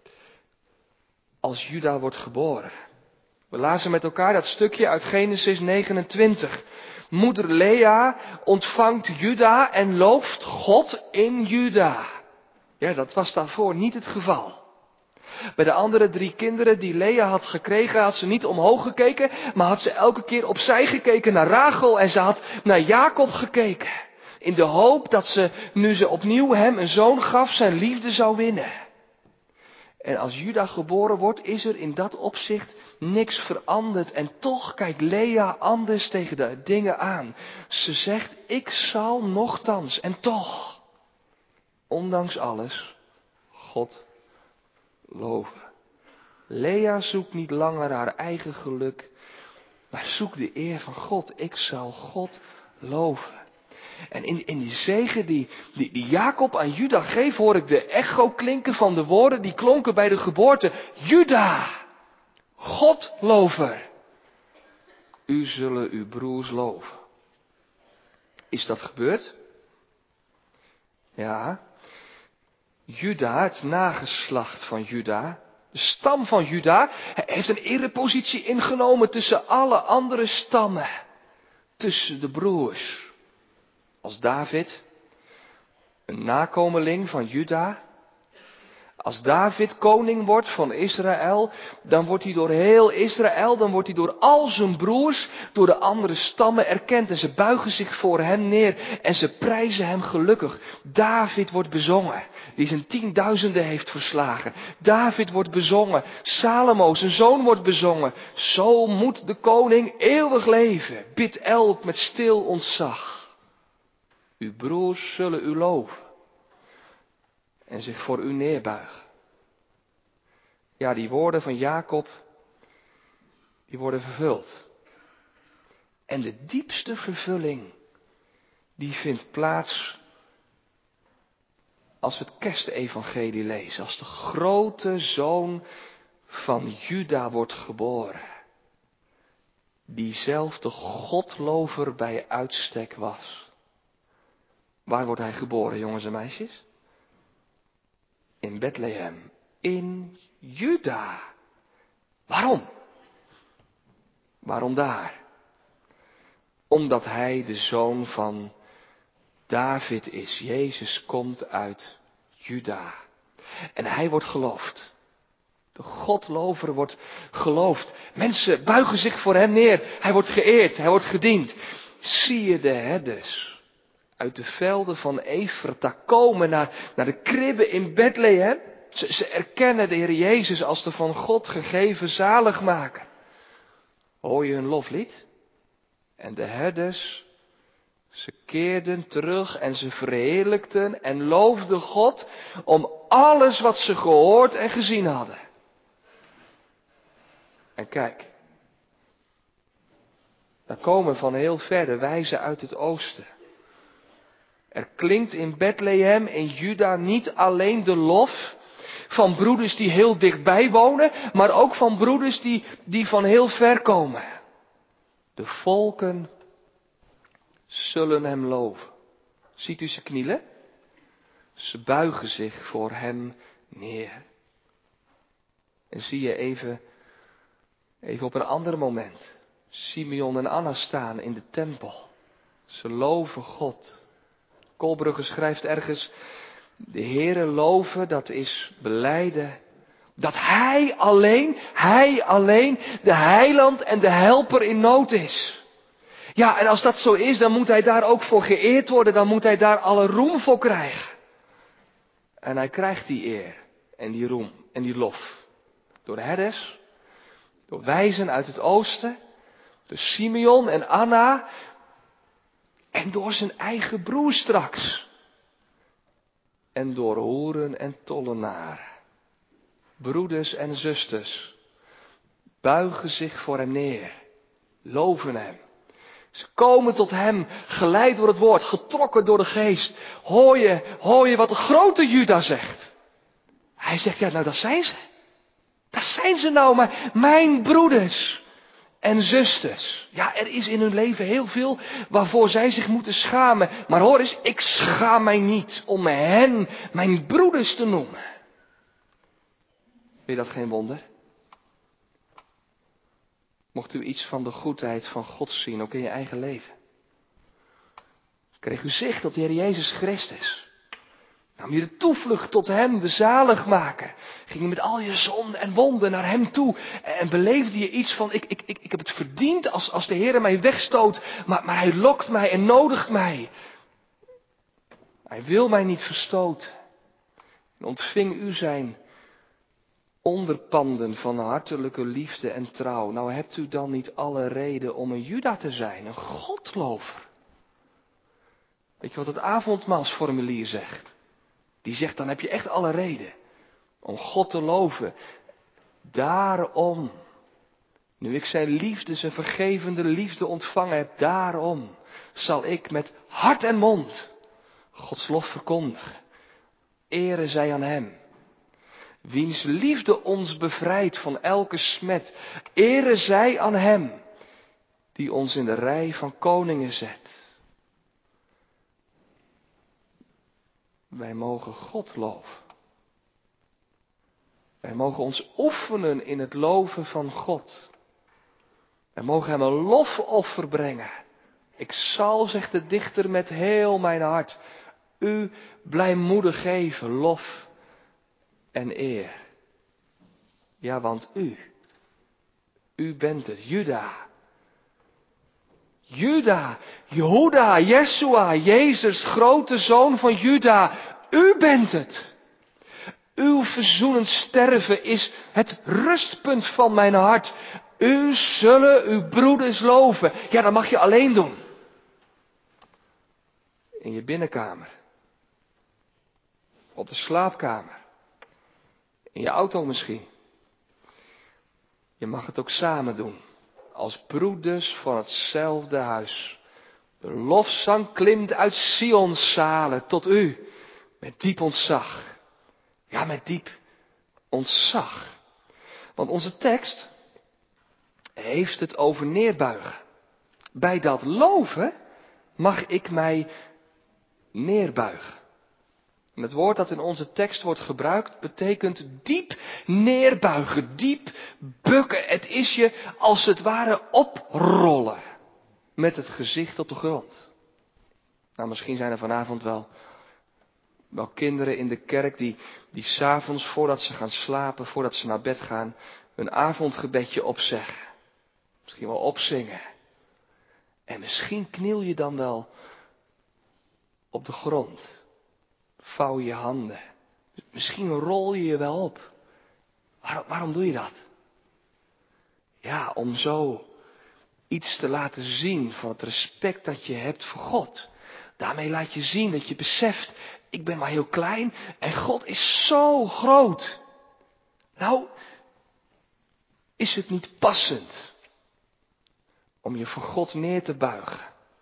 Als Juda wordt geboren. We lazen met elkaar dat stukje uit Genesis 29. Moeder Lea ontvangt Juda en looft God in Juda. Ja, dat was daarvoor niet het geval. Bij de andere 3 kinderen die Lea had gekregen, had ze niet omhoog gekeken, maar had ze elke keer opzij gekeken naar Rachel en ze had naar Jacob gekeken. In de hoop dat ze, nu ze opnieuw hem een zoon gaf, zijn liefde zou winnen. En als Juda geboren wordt, is er in dat opzicht niks veranderd. En toch kijkt Lea anders tegen de dingen aan. Ze zegt, ik zal nochtans, en toch, ondanks alles, God loven. Lea zoekt niet langer haar eigen geluk, maar zoekt de eer van God. Ik zal God loven. En in die zegen die Jacob aan Juda geeft, hoor ik de echo klinken van de woorden die klonken bij de geboorte. Juda, Godlover, u zullen uw broers loven. Is dat gebeurd? Ja. Juda, het nageslacht van Juda, de stam van Juda, heeft een erepositie ingenomen tussen alle andere stammen. Tussen de broers. Als David, een nakomeling van Juda. Als David koning wordt van Israël, dan wordt hij door heel Israël, dan wordt hij door al zijn broers, door de andere stammen erkend. En ze buigen zich voor hem neer en ze prijzen hem gelukkig. David wordt bezongen, die zijn 10.000 heeft verslagen. David wordt bezongen, Salomo, zijn zoon, wordt bezongen. Zo moet de koning eeuwig leven, bidt elk met stil ontzag. Uw broers zullen u loven en zich voor u neerbuigen. Ja, die woorden van Jacob, die worden vervuld. En de diepste vervulling, die vindt plaats als we het Kerstevangelie lezen. Als de grote zoon van Juda wordt geboren. Die zelf de Godlover bij uitstek was. Waar wordt hij geboren, jongens en meisjes? In Bethlehem. In Juda. Waarom? Waarom daar? Omdat hij de zoon van David is. Jezus komt uit Juda. En hij wordt geloofd. De Godlover wordt geloofd. Mensen buigen zich voor hem neer. Hij wordt geëerd, hij wordt gediend. Zie je de herders uit de velden van Efrata komen naar de kribben in Bethlehem? Ze erkennen de Heer Jezus als de van God gegeven zaligmaker. Hoor je hun loflied? En de herders, ze keerden terug en ze verheerlijkten en loofden God om alles wat ze gehoord en gezien hadden. En kijk, daar komen van heel ver de wijzen uit het oosten. Er klinkt in Bethlehem, in Juda, niet alleen de lof van broeders die heel dichtbij wonen, maar ook van broeders die van heel ver komen. De volken zullen hem loven. Ziet u ze knielen? Ze buigen zich voor hem neer. En zie je even op een ander moment Simeon en Anna staan in de tempel. Ze loven God. Kolbrugge schrijft ergens: de Heere loven, dat is belijden dat Hij alleen de heiland en de helper in nood is. Ja, en als dat zo is, dan moet Hij daar ook voor geëerd worden, dan moet Hij daar alle roem voor krijgen. En Hij krijgt die eer en die roem en die lof. Door de herders, door wijzen uit het oosten, door Simeon en Anna en door zijn eigen broer straks. En door hoeren en tollenaren. Broeders en zusters buigen zich voor hem neer, loven hem. Ze komen tot hem, geleid door het woord, getrokken door de geest. Hoor je wat de grote Juda zegt? Hij zegt, ja, nou dat zijn ze. Dat zijn ze nou, maar mijn broeders en zusters. Ja, er is in hun leven heel veel waarvoor zij zich moeten schamen. Maar hoor eens, ik schaam mij niet om hen mijn broeders te noemen. Vind je dat geen wonder? Mocht u iets van de goedheid van God zien, ook in je eigen leven. Kreeg u zicht op de Heer Jezus Christus. Nam je de toevlucht tot hem, de zaligmaker. Ging je met al je zonden en wonden naar hem toe. En beleefde je iets van, ik heb het verdiend als de Heer mij wegstoot. Maar hij lokt mij en nodigt mij. Hij wil mij niet verstoten. En ontving u zijn onderpanden van hartelijke liefde en trouw. Nou hebt u dan niet alle reden om een Juda te zijn, een Godlover. Weet je wat het avondmaalsformulier zegt? Die zegt, dan heb je echt alle reden om God te loven. Daarom, nu ik zijn liefde, zijn vergevende liefde ontvangen heb, daarom zal ik met hart en mond Gods lof verkondigen. Ere zij aan hem, wiens liefde ons bevrijdt van elke smet. Ere zij aan hem, die ons in de rij van koningen zet. Wij mogen God loven. Wij mogen ons oefenen in het loven van God. Wij mogen hem een lofoffer brengen. Ik zal, zegt de dichter met heel mijn hart, u blijmoedig geven, lof en eer. Ja, want u bent het, Juda. Juda, Jehuda, Yeshua, Jezus, grote zoon van Juda, u bent het. Uw verzoenend sterven is het rustpunt van mijn hart. U zullen uw broeders loven. Ja, dat mag je alleen doen. In je binnenkamer. Op de slaapkamer. In je auto misschien. Je mag het ook samen doen. Als broeders van hetzelfde huis. De lofzang klimt uit Sions zalen tot u. Met diep ontzag. Ja, met diep ontzag. Want onze tekst heeft het over neerbuigen. Bij dat loven mag ik mij neerbuigen. En het woord dat in onze tekst wordt gebruikt betekent diep neerbuigen, diep bukken. Het is je als het ware oprollen met het gezicht op de grond. Nou, misschien zijn er vanavond wel Wel kinderen in de kerk die 's avonds voordat ze gaan slapen, voordat ze naar bed gaan, hun avondgebedje opzeggen. Misschien wel opzingen. En misschien kniel je dan wel op de grond. Vouw je handen. Misschien rol je je wel op. Waarom doe je dat? Ja, om zo iets te laten zien van het respect dat je hebt voor God. Daarmee laat je zien dat je beseft, ik ben maar heel klein en God is zo groot. Nou, is het niet passend om je voor God neer te buigen?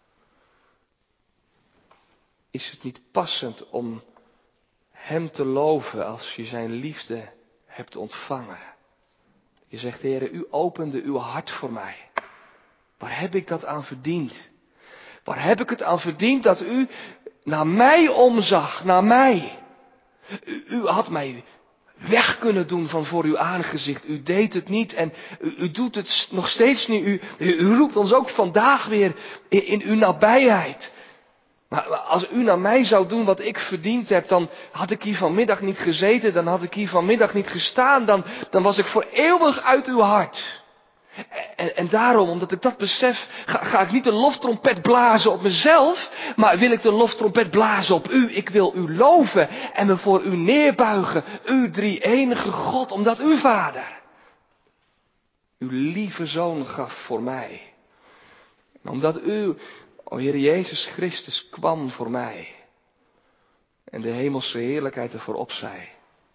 Is het niet passend om Hem te loven als je zijn liefde hebt ontvangen? Je zegt, Heere, u opende uw hart voor mij. Waar heb ik dat aan verdiend? Waar heb ik het aan verdiend dat u naar mij omzag, naar mij? U had mij weg kunnen doen van voor uw aangezicht. U deed het niet en u doet het nog steeds niet. U roept ons ook vandaag weer in uw nabijheid. Maar als u naar mij zou doen wat ik verdiend heb, dan had ik hier vanmiddag niet gezeten, dan had ik hier vanmiddag niet gestaan, dan was ik voor eeuwig uit uw hart. En daarom, omdat ik dat besef, ga ik niet de loftrompet blazen op mezelf, maar wil ik de loftrompet blazen op u. Ik wil u loven en me voor u neerbuigen, u drie-enige God, omdat u, Vader, uw lieve Zoon gaf voor mij. En omdat u, o Heer Jezus Christus, kwam voor mij en de hemelse heerlijkheid ervoor opzij.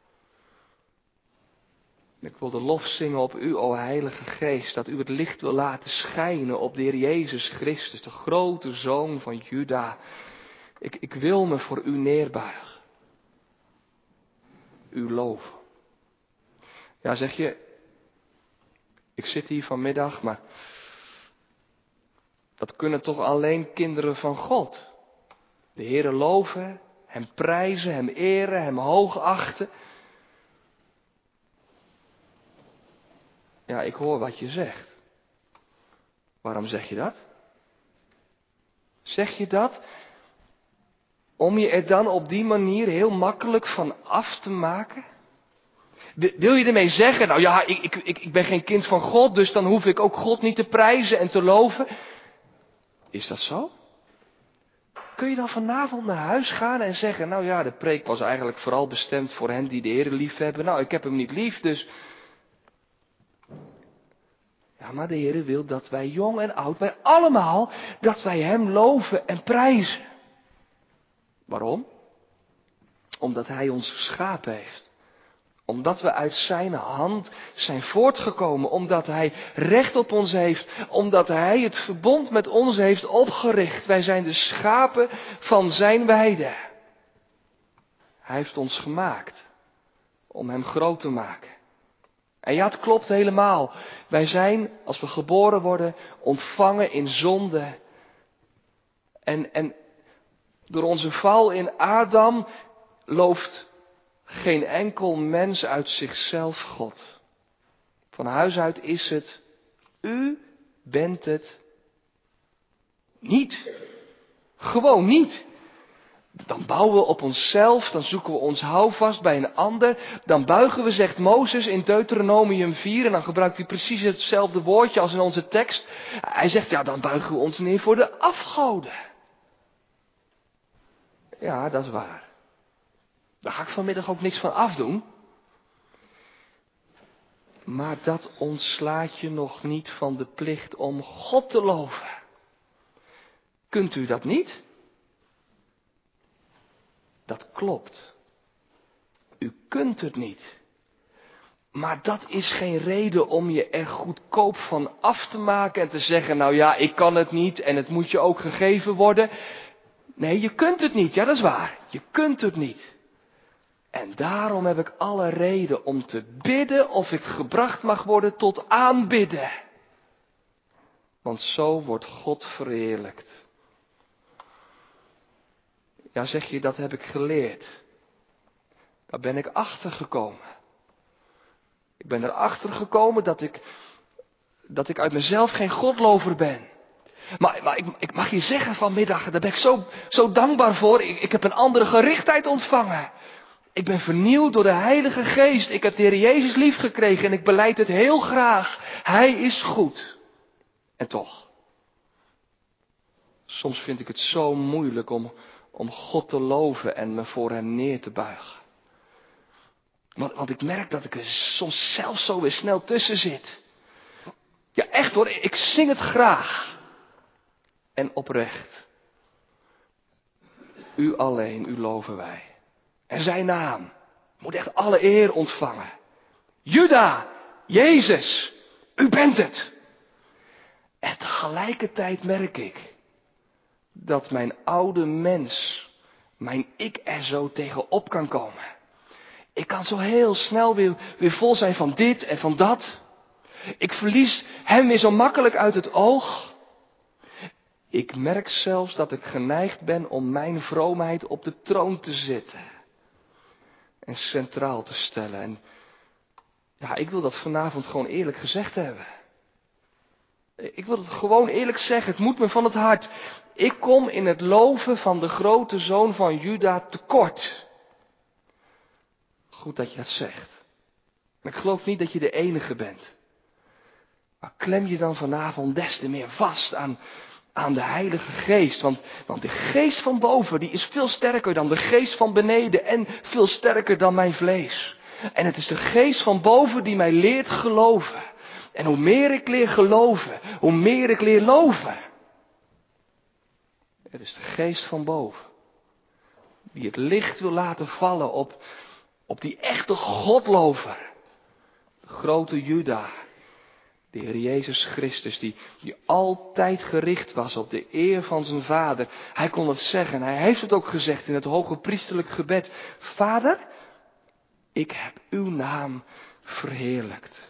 Ik wil de lof zingen op u, o Heilige Geest, dat u het licht wil laten schijnen op de Heer Jezus Christus, de grote Zoon van Juda. Ik wil me voor u neerbuigen. U loven. Ja, zeg je, ik zit hier vanmiddag, maar dat kunnen toch alleen kinderen van God. De Heere loven, Hem prijzen, Hem eren, Hem hoogachten. Ja, ik hoor wat je zegt. Waarom zeg je dat? Zeg je dat om je er dan op die manier heel makkelijk van af te maken? Wil je ermee zeggen, nou ja, ik ben geen kind van God, dus dan hoef ik ook God niet te prijzen en te loven? Is dat zo? Kun je dan vanavond naar huis gaan en zeggen, nou ja, de preek was eigenlijk vooral bestemd voor hen die de Heer lief hebben. Nou, ik heb hem niet lief, dus... Ja, maar de Heer wil dat wij jong en oud, wij allemaal, dat wij Hem loven en prijzen. Waarom? Omdat Hij ons geschapen heeft. Omdat we uit zijn hand zijn voortgekomen. Omdat Hij recht op ons heeft. Omdat Hij het verbond met ons heeft opgericht. Wij zijn de schapen van zijn weide. Hij heeft ons gemaakt om Hem groot te maken. En ja, het klopt helemaal. Wij zijn, als we geboren worden, ontvangen in zonde. En door onze val in Adam looft geen enkel mens uit zichzelf God. Van huis uit is het, u bent het niet. Gewoon niet. Dan bouwen we op onszelf, dan zoeken we ons houvast bij een ander. Dan buigen we, zegt Mozes in Deuteronomium 4, en dan gebruikt hij precies hetzelfde woordje als in onze tekst. Hij zegt, ja, dan buigen we ons neer voor de afgoden. Ja, dat is waar. Daar ga ik vanmiddag ook niks van afdoen. Maar dat ontslaat je nog niet van de plicht om God te loven. Kunt u dat niet? Dat klopt. U kunt het niet. Maar dat is geen reden om je er goedkoop van af te maken en te zeggen, nou ja, ik kan het niet en het moet je ook gegeven worden. Nee, je kunt het niet. Ja, dat is waar. Je kunt het niet. En daarom heb ik alle reden om te bidden of ik gebracht mag worden tot aanbidden. Want zo wordt God verheerlijkt. Ja, zeg je, dat heb ik geleerd. Daar ben ik achter gekomen. Ik ben erachter gekomen dat ik uit mezelf geen godlover ben. Maar ik mag je zeggen vanmiddag, daar ben ik zo dankbaar voor. Ik heb een andere gerichtheid ontvangen. Ik ben vernieuwd door de Heilige Geest. Ik heb de Heer Jezus lief gekregen en ik belijd het heel graag. Hij is goed. En toch. Soms vind ik het zo moeilijk om God te loven en me voor hem neer te buigen. Want ik merk dat ik er soms zelf zo weer snel tussen zit. Ja, echt hoor, ik zing het graag. En oprecht. U alleen, u loven wij. En zijn naam moet echt alle eer ontvangen. Juda, Jezus, u bent het. En tegelijkertijd merk ik dat mijn oude mens, mijn ik er zo tegenop kan komen. Ik kan zo heel snel weer vol zijn van dit en van dat. Ik verlies hem weer zo makkelijk uit het oog. Ik merk zelfs dat ik geneigd ben om mijn vroomheid op de troon te zetten. En centraal te stellen. En ja, ik wil dat vanavond gewoon eerlijk gezegd hebben. Ik wil het gewoon eerlijk zeggen. Het moet me van het hart. Ik kom in het loven van de grote zoon van Juda tekort. Goed dat je dat zegt. Maar ik geloof niet dat je de enige bent. Maar klem je dan vanavond des te meer vast aan de Heilige Geest. Want de geest van boven die is veel sterker dan de geest van beneden. En veel sterker dan mijn vlees. En het is de geest van boven die mij leert geloven. En hoe meer ik leer geloven, hoe meer ik leer loven. Het is de geest van boven. Die het licht wil laten vallen op die echte Godlover. De grote Juda. De Heer Jezus Christus die altijd gericht was op de eer van zijn Vader. Hij kon het zeggen. Hij heeft het ook gezegd in het hoge priesterlijk gebed. Vader, ik heb uw naam verheerlijkt.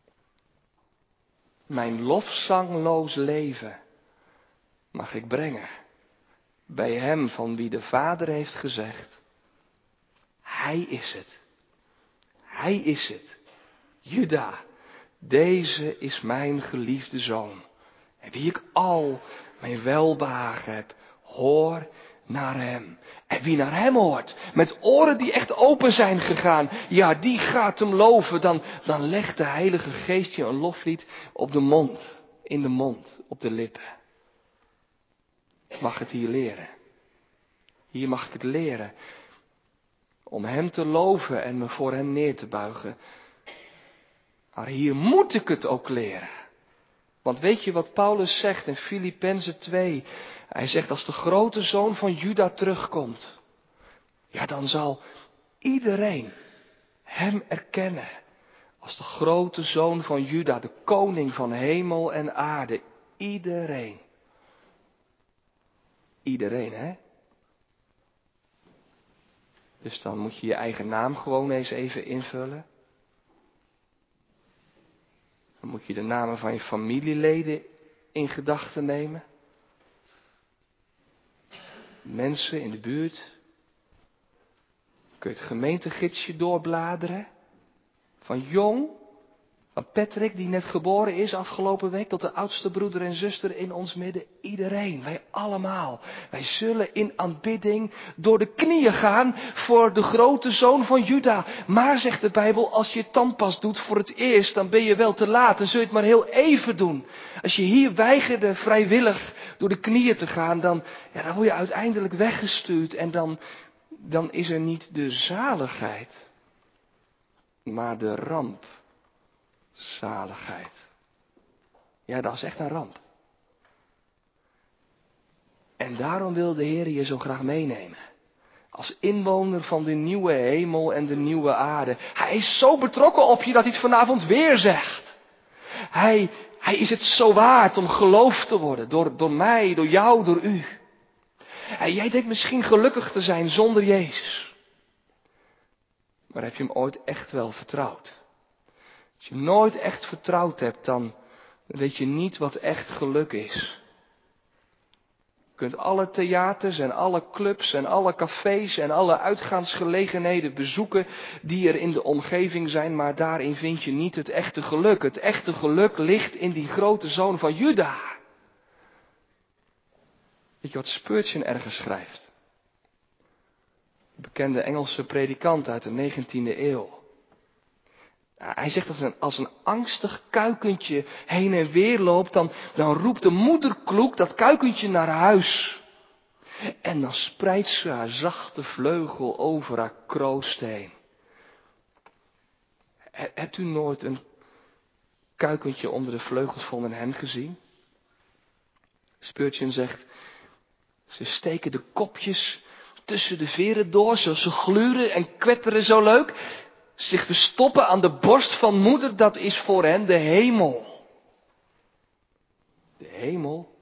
Mijn lofzangloos leven mag ik brengen bij hem van wie de Vader heeft gezegd. Hij is het. Hij is het. Juda. Deze is mijn geliefde zoon. En wie ik al mijn welbehagen heb, hoor naar hem. En wie naar hem hoort, met oren die echt open zijn gegaan, ja, die gaat hem loven. Dan legt de Heilige Geest je een loflied op de mond, in de mond, op de lippen. Ik mag het hier leren. Hier mag ik het leren. Om hem te loven en me voor hem neer te buigen. Maar hier moet ik het ook leren. Want weet je wat Paulus zegt in Filippenzen 2? Hij zegt als de grote zoon van Juda terugkomt. Ja, dan zal iedereen hem erkennen. Als de grote zoon van Juda, de koning van hemel en aarde. Iedereen. Iedereen, hè? Dus dan moet je je eigen naam gewoon eens even invullen. Dan moet je de namen van je familieleden in gedachten nemen. Mensen in de buurt. Kun je het gemeentegidsje doorbladeren. Van Jong, van Patrick die net geboren is afgelopen week, tot de oudste broeder en zuster in ons midden. Iedereen, wij allemaal. Wij zullen in aanbidding door de knieën gaan voor de grote zoon van Juda. Maar zegt de Bijbel, als je het dan pas doet voor het eerst, dan ben je wel te laat. Dan zul je het maar heel even doen. Als je hier weigerde vrijwillig door de knieën te gaan, dan word je uiteindelijk weggestuurd. En dan is er niet de zaligheid, maar de rampzaligheid. Ja, dat is echt een ramp. En daarom wil de Heer je zo graag meenemen. Als inwoner van de nieuwe hemel en de nieuwe aarde. Hij is zo betrokken op je dat hij het vanavond weer zegt. Hij is het zo waard om geloofd te worden. Door mij, door jou, door u. En jij denkt misschien gelukkig te zijn zonder Jezus. Maar heb je hem ooit echt wel vertrouwd? Als je hem nooit echt vertrouwd hebt, dan weet je niet wat echt geluk is. Je kunt alle theaters en alle clubs en alle cafés en alle uitgaansgelegenheden bezoeken die er in de omgeving zijn, maar daarin vind je niet het echte geluk. Het echte geluk ligt in die grote zoon van Juda. Weet je wat Spurgeon ergens schrijft? Een bekende Engelse predikant uit de 19e eeuw. Hij zegt dat als een angstig kuikentje heen en weer loopt, dan roept de moederkloek dat kuikentje naar huis. En dan spreidt ze haar zachte vleugel over haar kroost heen. Hebt u nooit een kuikentje onder de vleugels van een hen gezien? Spurgeon zegt, ze steken de kopjes tussen de veren door, ze gluren en kwetteren zo leuk. Zich verstoppen aan de borst van moeder, dat is voor hen de hemel. De hemel?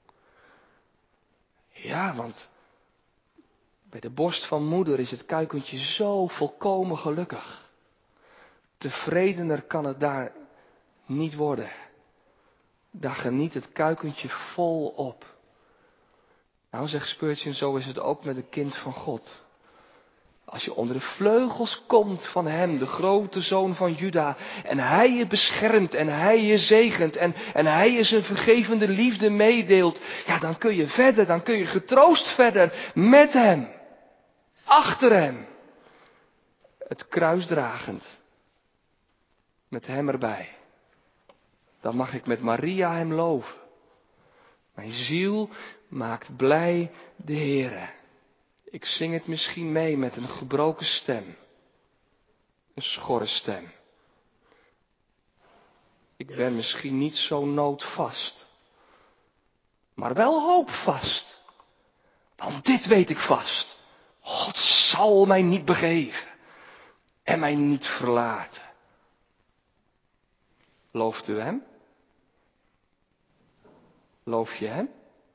Ja, want bij de borst van moeder is het kuikentje zo volkomen gelukkig. Tevredener kan het daar niet worden. Daar geniet het kuikentje volop. Nou, zegt Spurgeon, zo is het ook met een kind van God. Als je onder de vleugels komt van hem, de grote zoon van Juda, en hij je beschermt en hij je zegent en hij je zijn vergevende liefde meedeelt, ja, dan kun je verder, dan kun je getroost verder met hem, achter hem, het kruis dragend, met hem erbij. Dan mag ik met Maria hem loven. Mijn ziel maakt blij de Heere. Ik zing het misschien mee met een gebroken stem. Een schorre stem. Ik ben misschien niet zo noodvast. Maar wel hoopvast. Want dit weet ik vast. God zal mij niet begeven. En mij niet verlaten. Looft u hem? Loof je hem?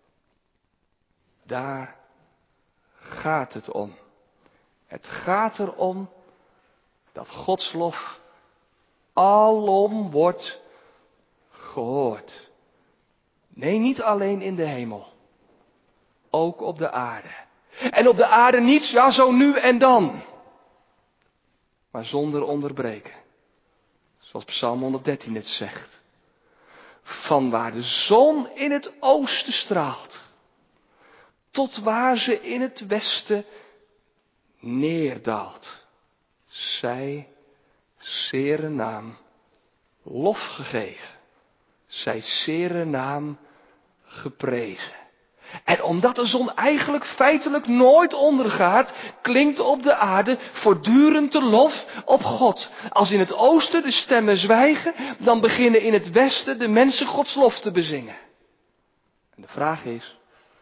Daar gaat het om. Het gaat erom dat Gods lof alom wordt gehoord. Nee, niet alleen in de hemel. Ook op de aarde. En op de aarde niet, ja, zo nu en dan. Maar zonder onderbreken. Zoals Psalm 113 het zegt. Van waar de zon in het oosten straalt. Tot waar ze in het westen neerdaalt. Zij zere naam lof gegeven. Zij zere naam geprezen. En omdat de zon eigenlijk feitelijk nooit ondergaat, klinkt op de aarde voortdurend de lof op God. Als in het oosten de stemmen zwijgen, dan beginnen in het westen de mensen Gods lof te bezingen. En de vraag is,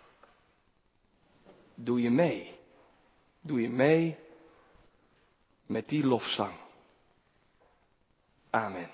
doe je mee? Doe je mee met die lofzang? Amen.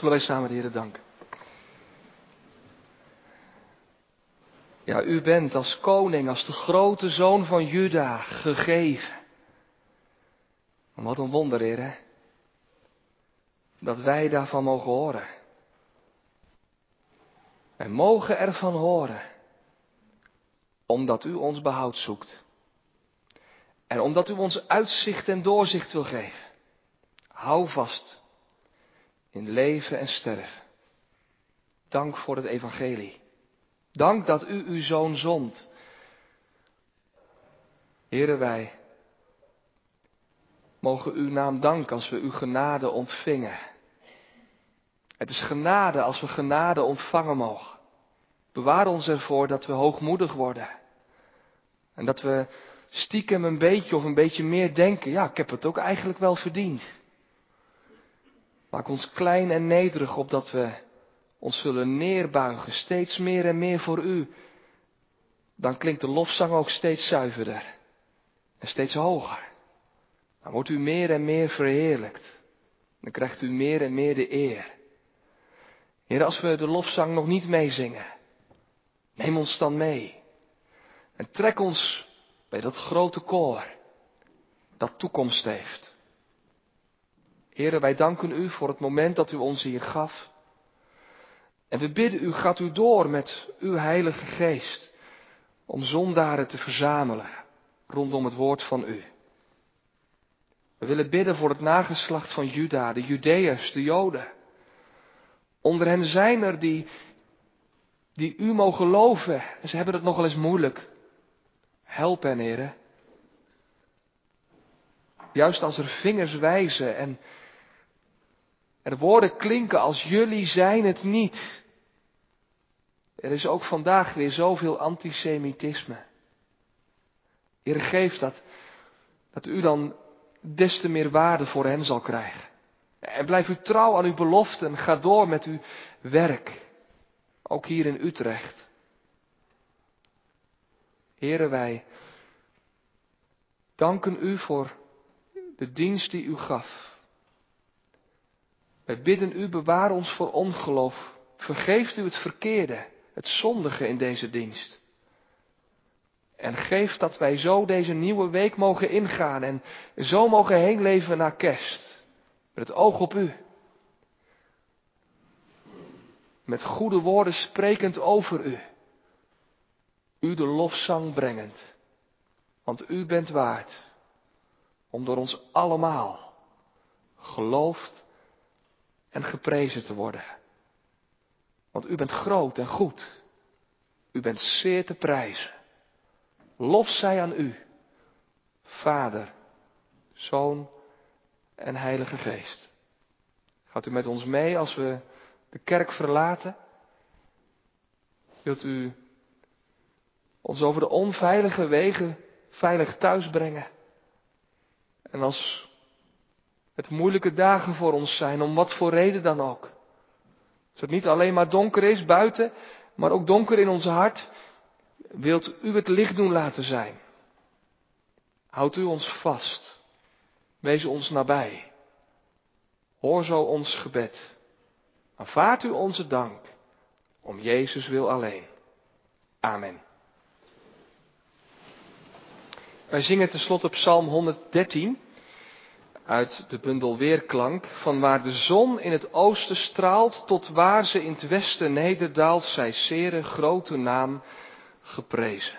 we wel eens samen de Heer danken. Ja, u bent als koning, als de grote zoon van Juda gegeven. Wat een wonder, Heer, hè? Dat wij daarvan mogen horen. Wij mogen ervan horen. Omdat u ons behoud zoekt. En omdat u ons uitzicht en doorzicht wil geven. Hou vast in leven en sterven. Dank voor het evangelie. Dank dat u uw zoon zond. Heere, wij mogen uw naam danken als we uw genade ontvingen. Het is genade als we genade ontvangen mogen. Bewaar ons ervoor dat we hoogmoedig worden. En dat we stiekem een beetje of een beetje meer denken. Ja, ik heb het ook eigenlijk wel verdiend. Maak ons klein en nederig opdat we ons zullen neerbuigen. Steeds meer en meer voor u. Dan klinkt de lofzang ook steeds zuiverder. En steeds hoger. Dan wordt u meer en meer verheerlijkt. Dan krijgt u meer en meer de eer. Heer, als we de lofzang nog niet meezingen. Neem ons dan mee. En trek ons bij dat grote koor. Dat toekomst heeft. Heere, wij danken u voor het moment dat u ons hier gaf. En we bidden u, gaat u door met uw Heilige Geest. Om zondaren te verzamelen rondom het woord van u. We willen bidden voor het nageslacht van Juda, de Judeërs, de Joden. Onder hen zijn er die u mogen loven. En ze hebben het nogal eens moeilijk. Help hen, Heere. Juist als er vingers wijzen en er woorden klinken als jullie zijn het niet. Er is ook vandaag weer zoveel antisemitisme. Heer, geef dat u dan des te meer waarde voor hen zal krijgen. En blijf u trouw aan uw beloften. Ga door met uw werk. Ook hier in Utrecht. Heere, wij danken u voor de dienst die u gaf. Wij bidden u, bewaar ons voor ongeloof. Vergeeft u het verkeerde, het zondige in deze dienst. En geef dat wij zo deze nieuwe week mogen ingaan en zo mogen heen leven naar kerst. Met het oog op u. Met goede woorden sprekend over u. U de lofzang brengend. Want u bent waard om door ons allemaal geloofd en geprezen te worden. Want u bent groot en goed. U bent zeer te prijzen. Lof zij aan u, Vader, Zoon en Heilige Geest. Gaat u met ons mee als we de kerk verlaten? Wilt u ons over de onveilige wegen veilig thuis brengen? En als het moeilijke dagen voor ons zijn, om wat voor reden dan ook. Als het niet alleen maar donker is buiten, maar ook donker in ons hart, wilt u het licht doen laten zijn. Houdt u ons vast. Wees ons nabij. Hoor zo ons gebed. Aanvaardt u onze dank. Om Jezus wil alleen. Amen. Wij zingen tenslotte Psalm 113 uit de bundel Weerklank. Van waar de zon in het oosten straalt tot waar ze in het westen nederdaalt, zij zere grote naam geprezen.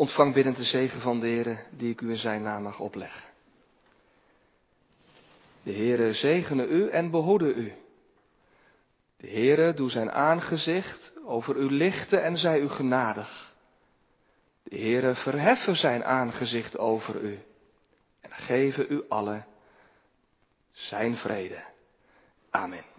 Ontvang biddend de zegen van de Heere, die ik u in zijn naam mag opleggen. De Heere zegene u en behoede u. De Heere doe zijn aangezicht over u lichten en zij u genadig. De Heere verheffen zijn aangezicht over u en geven u allen zijn vrede. Amen.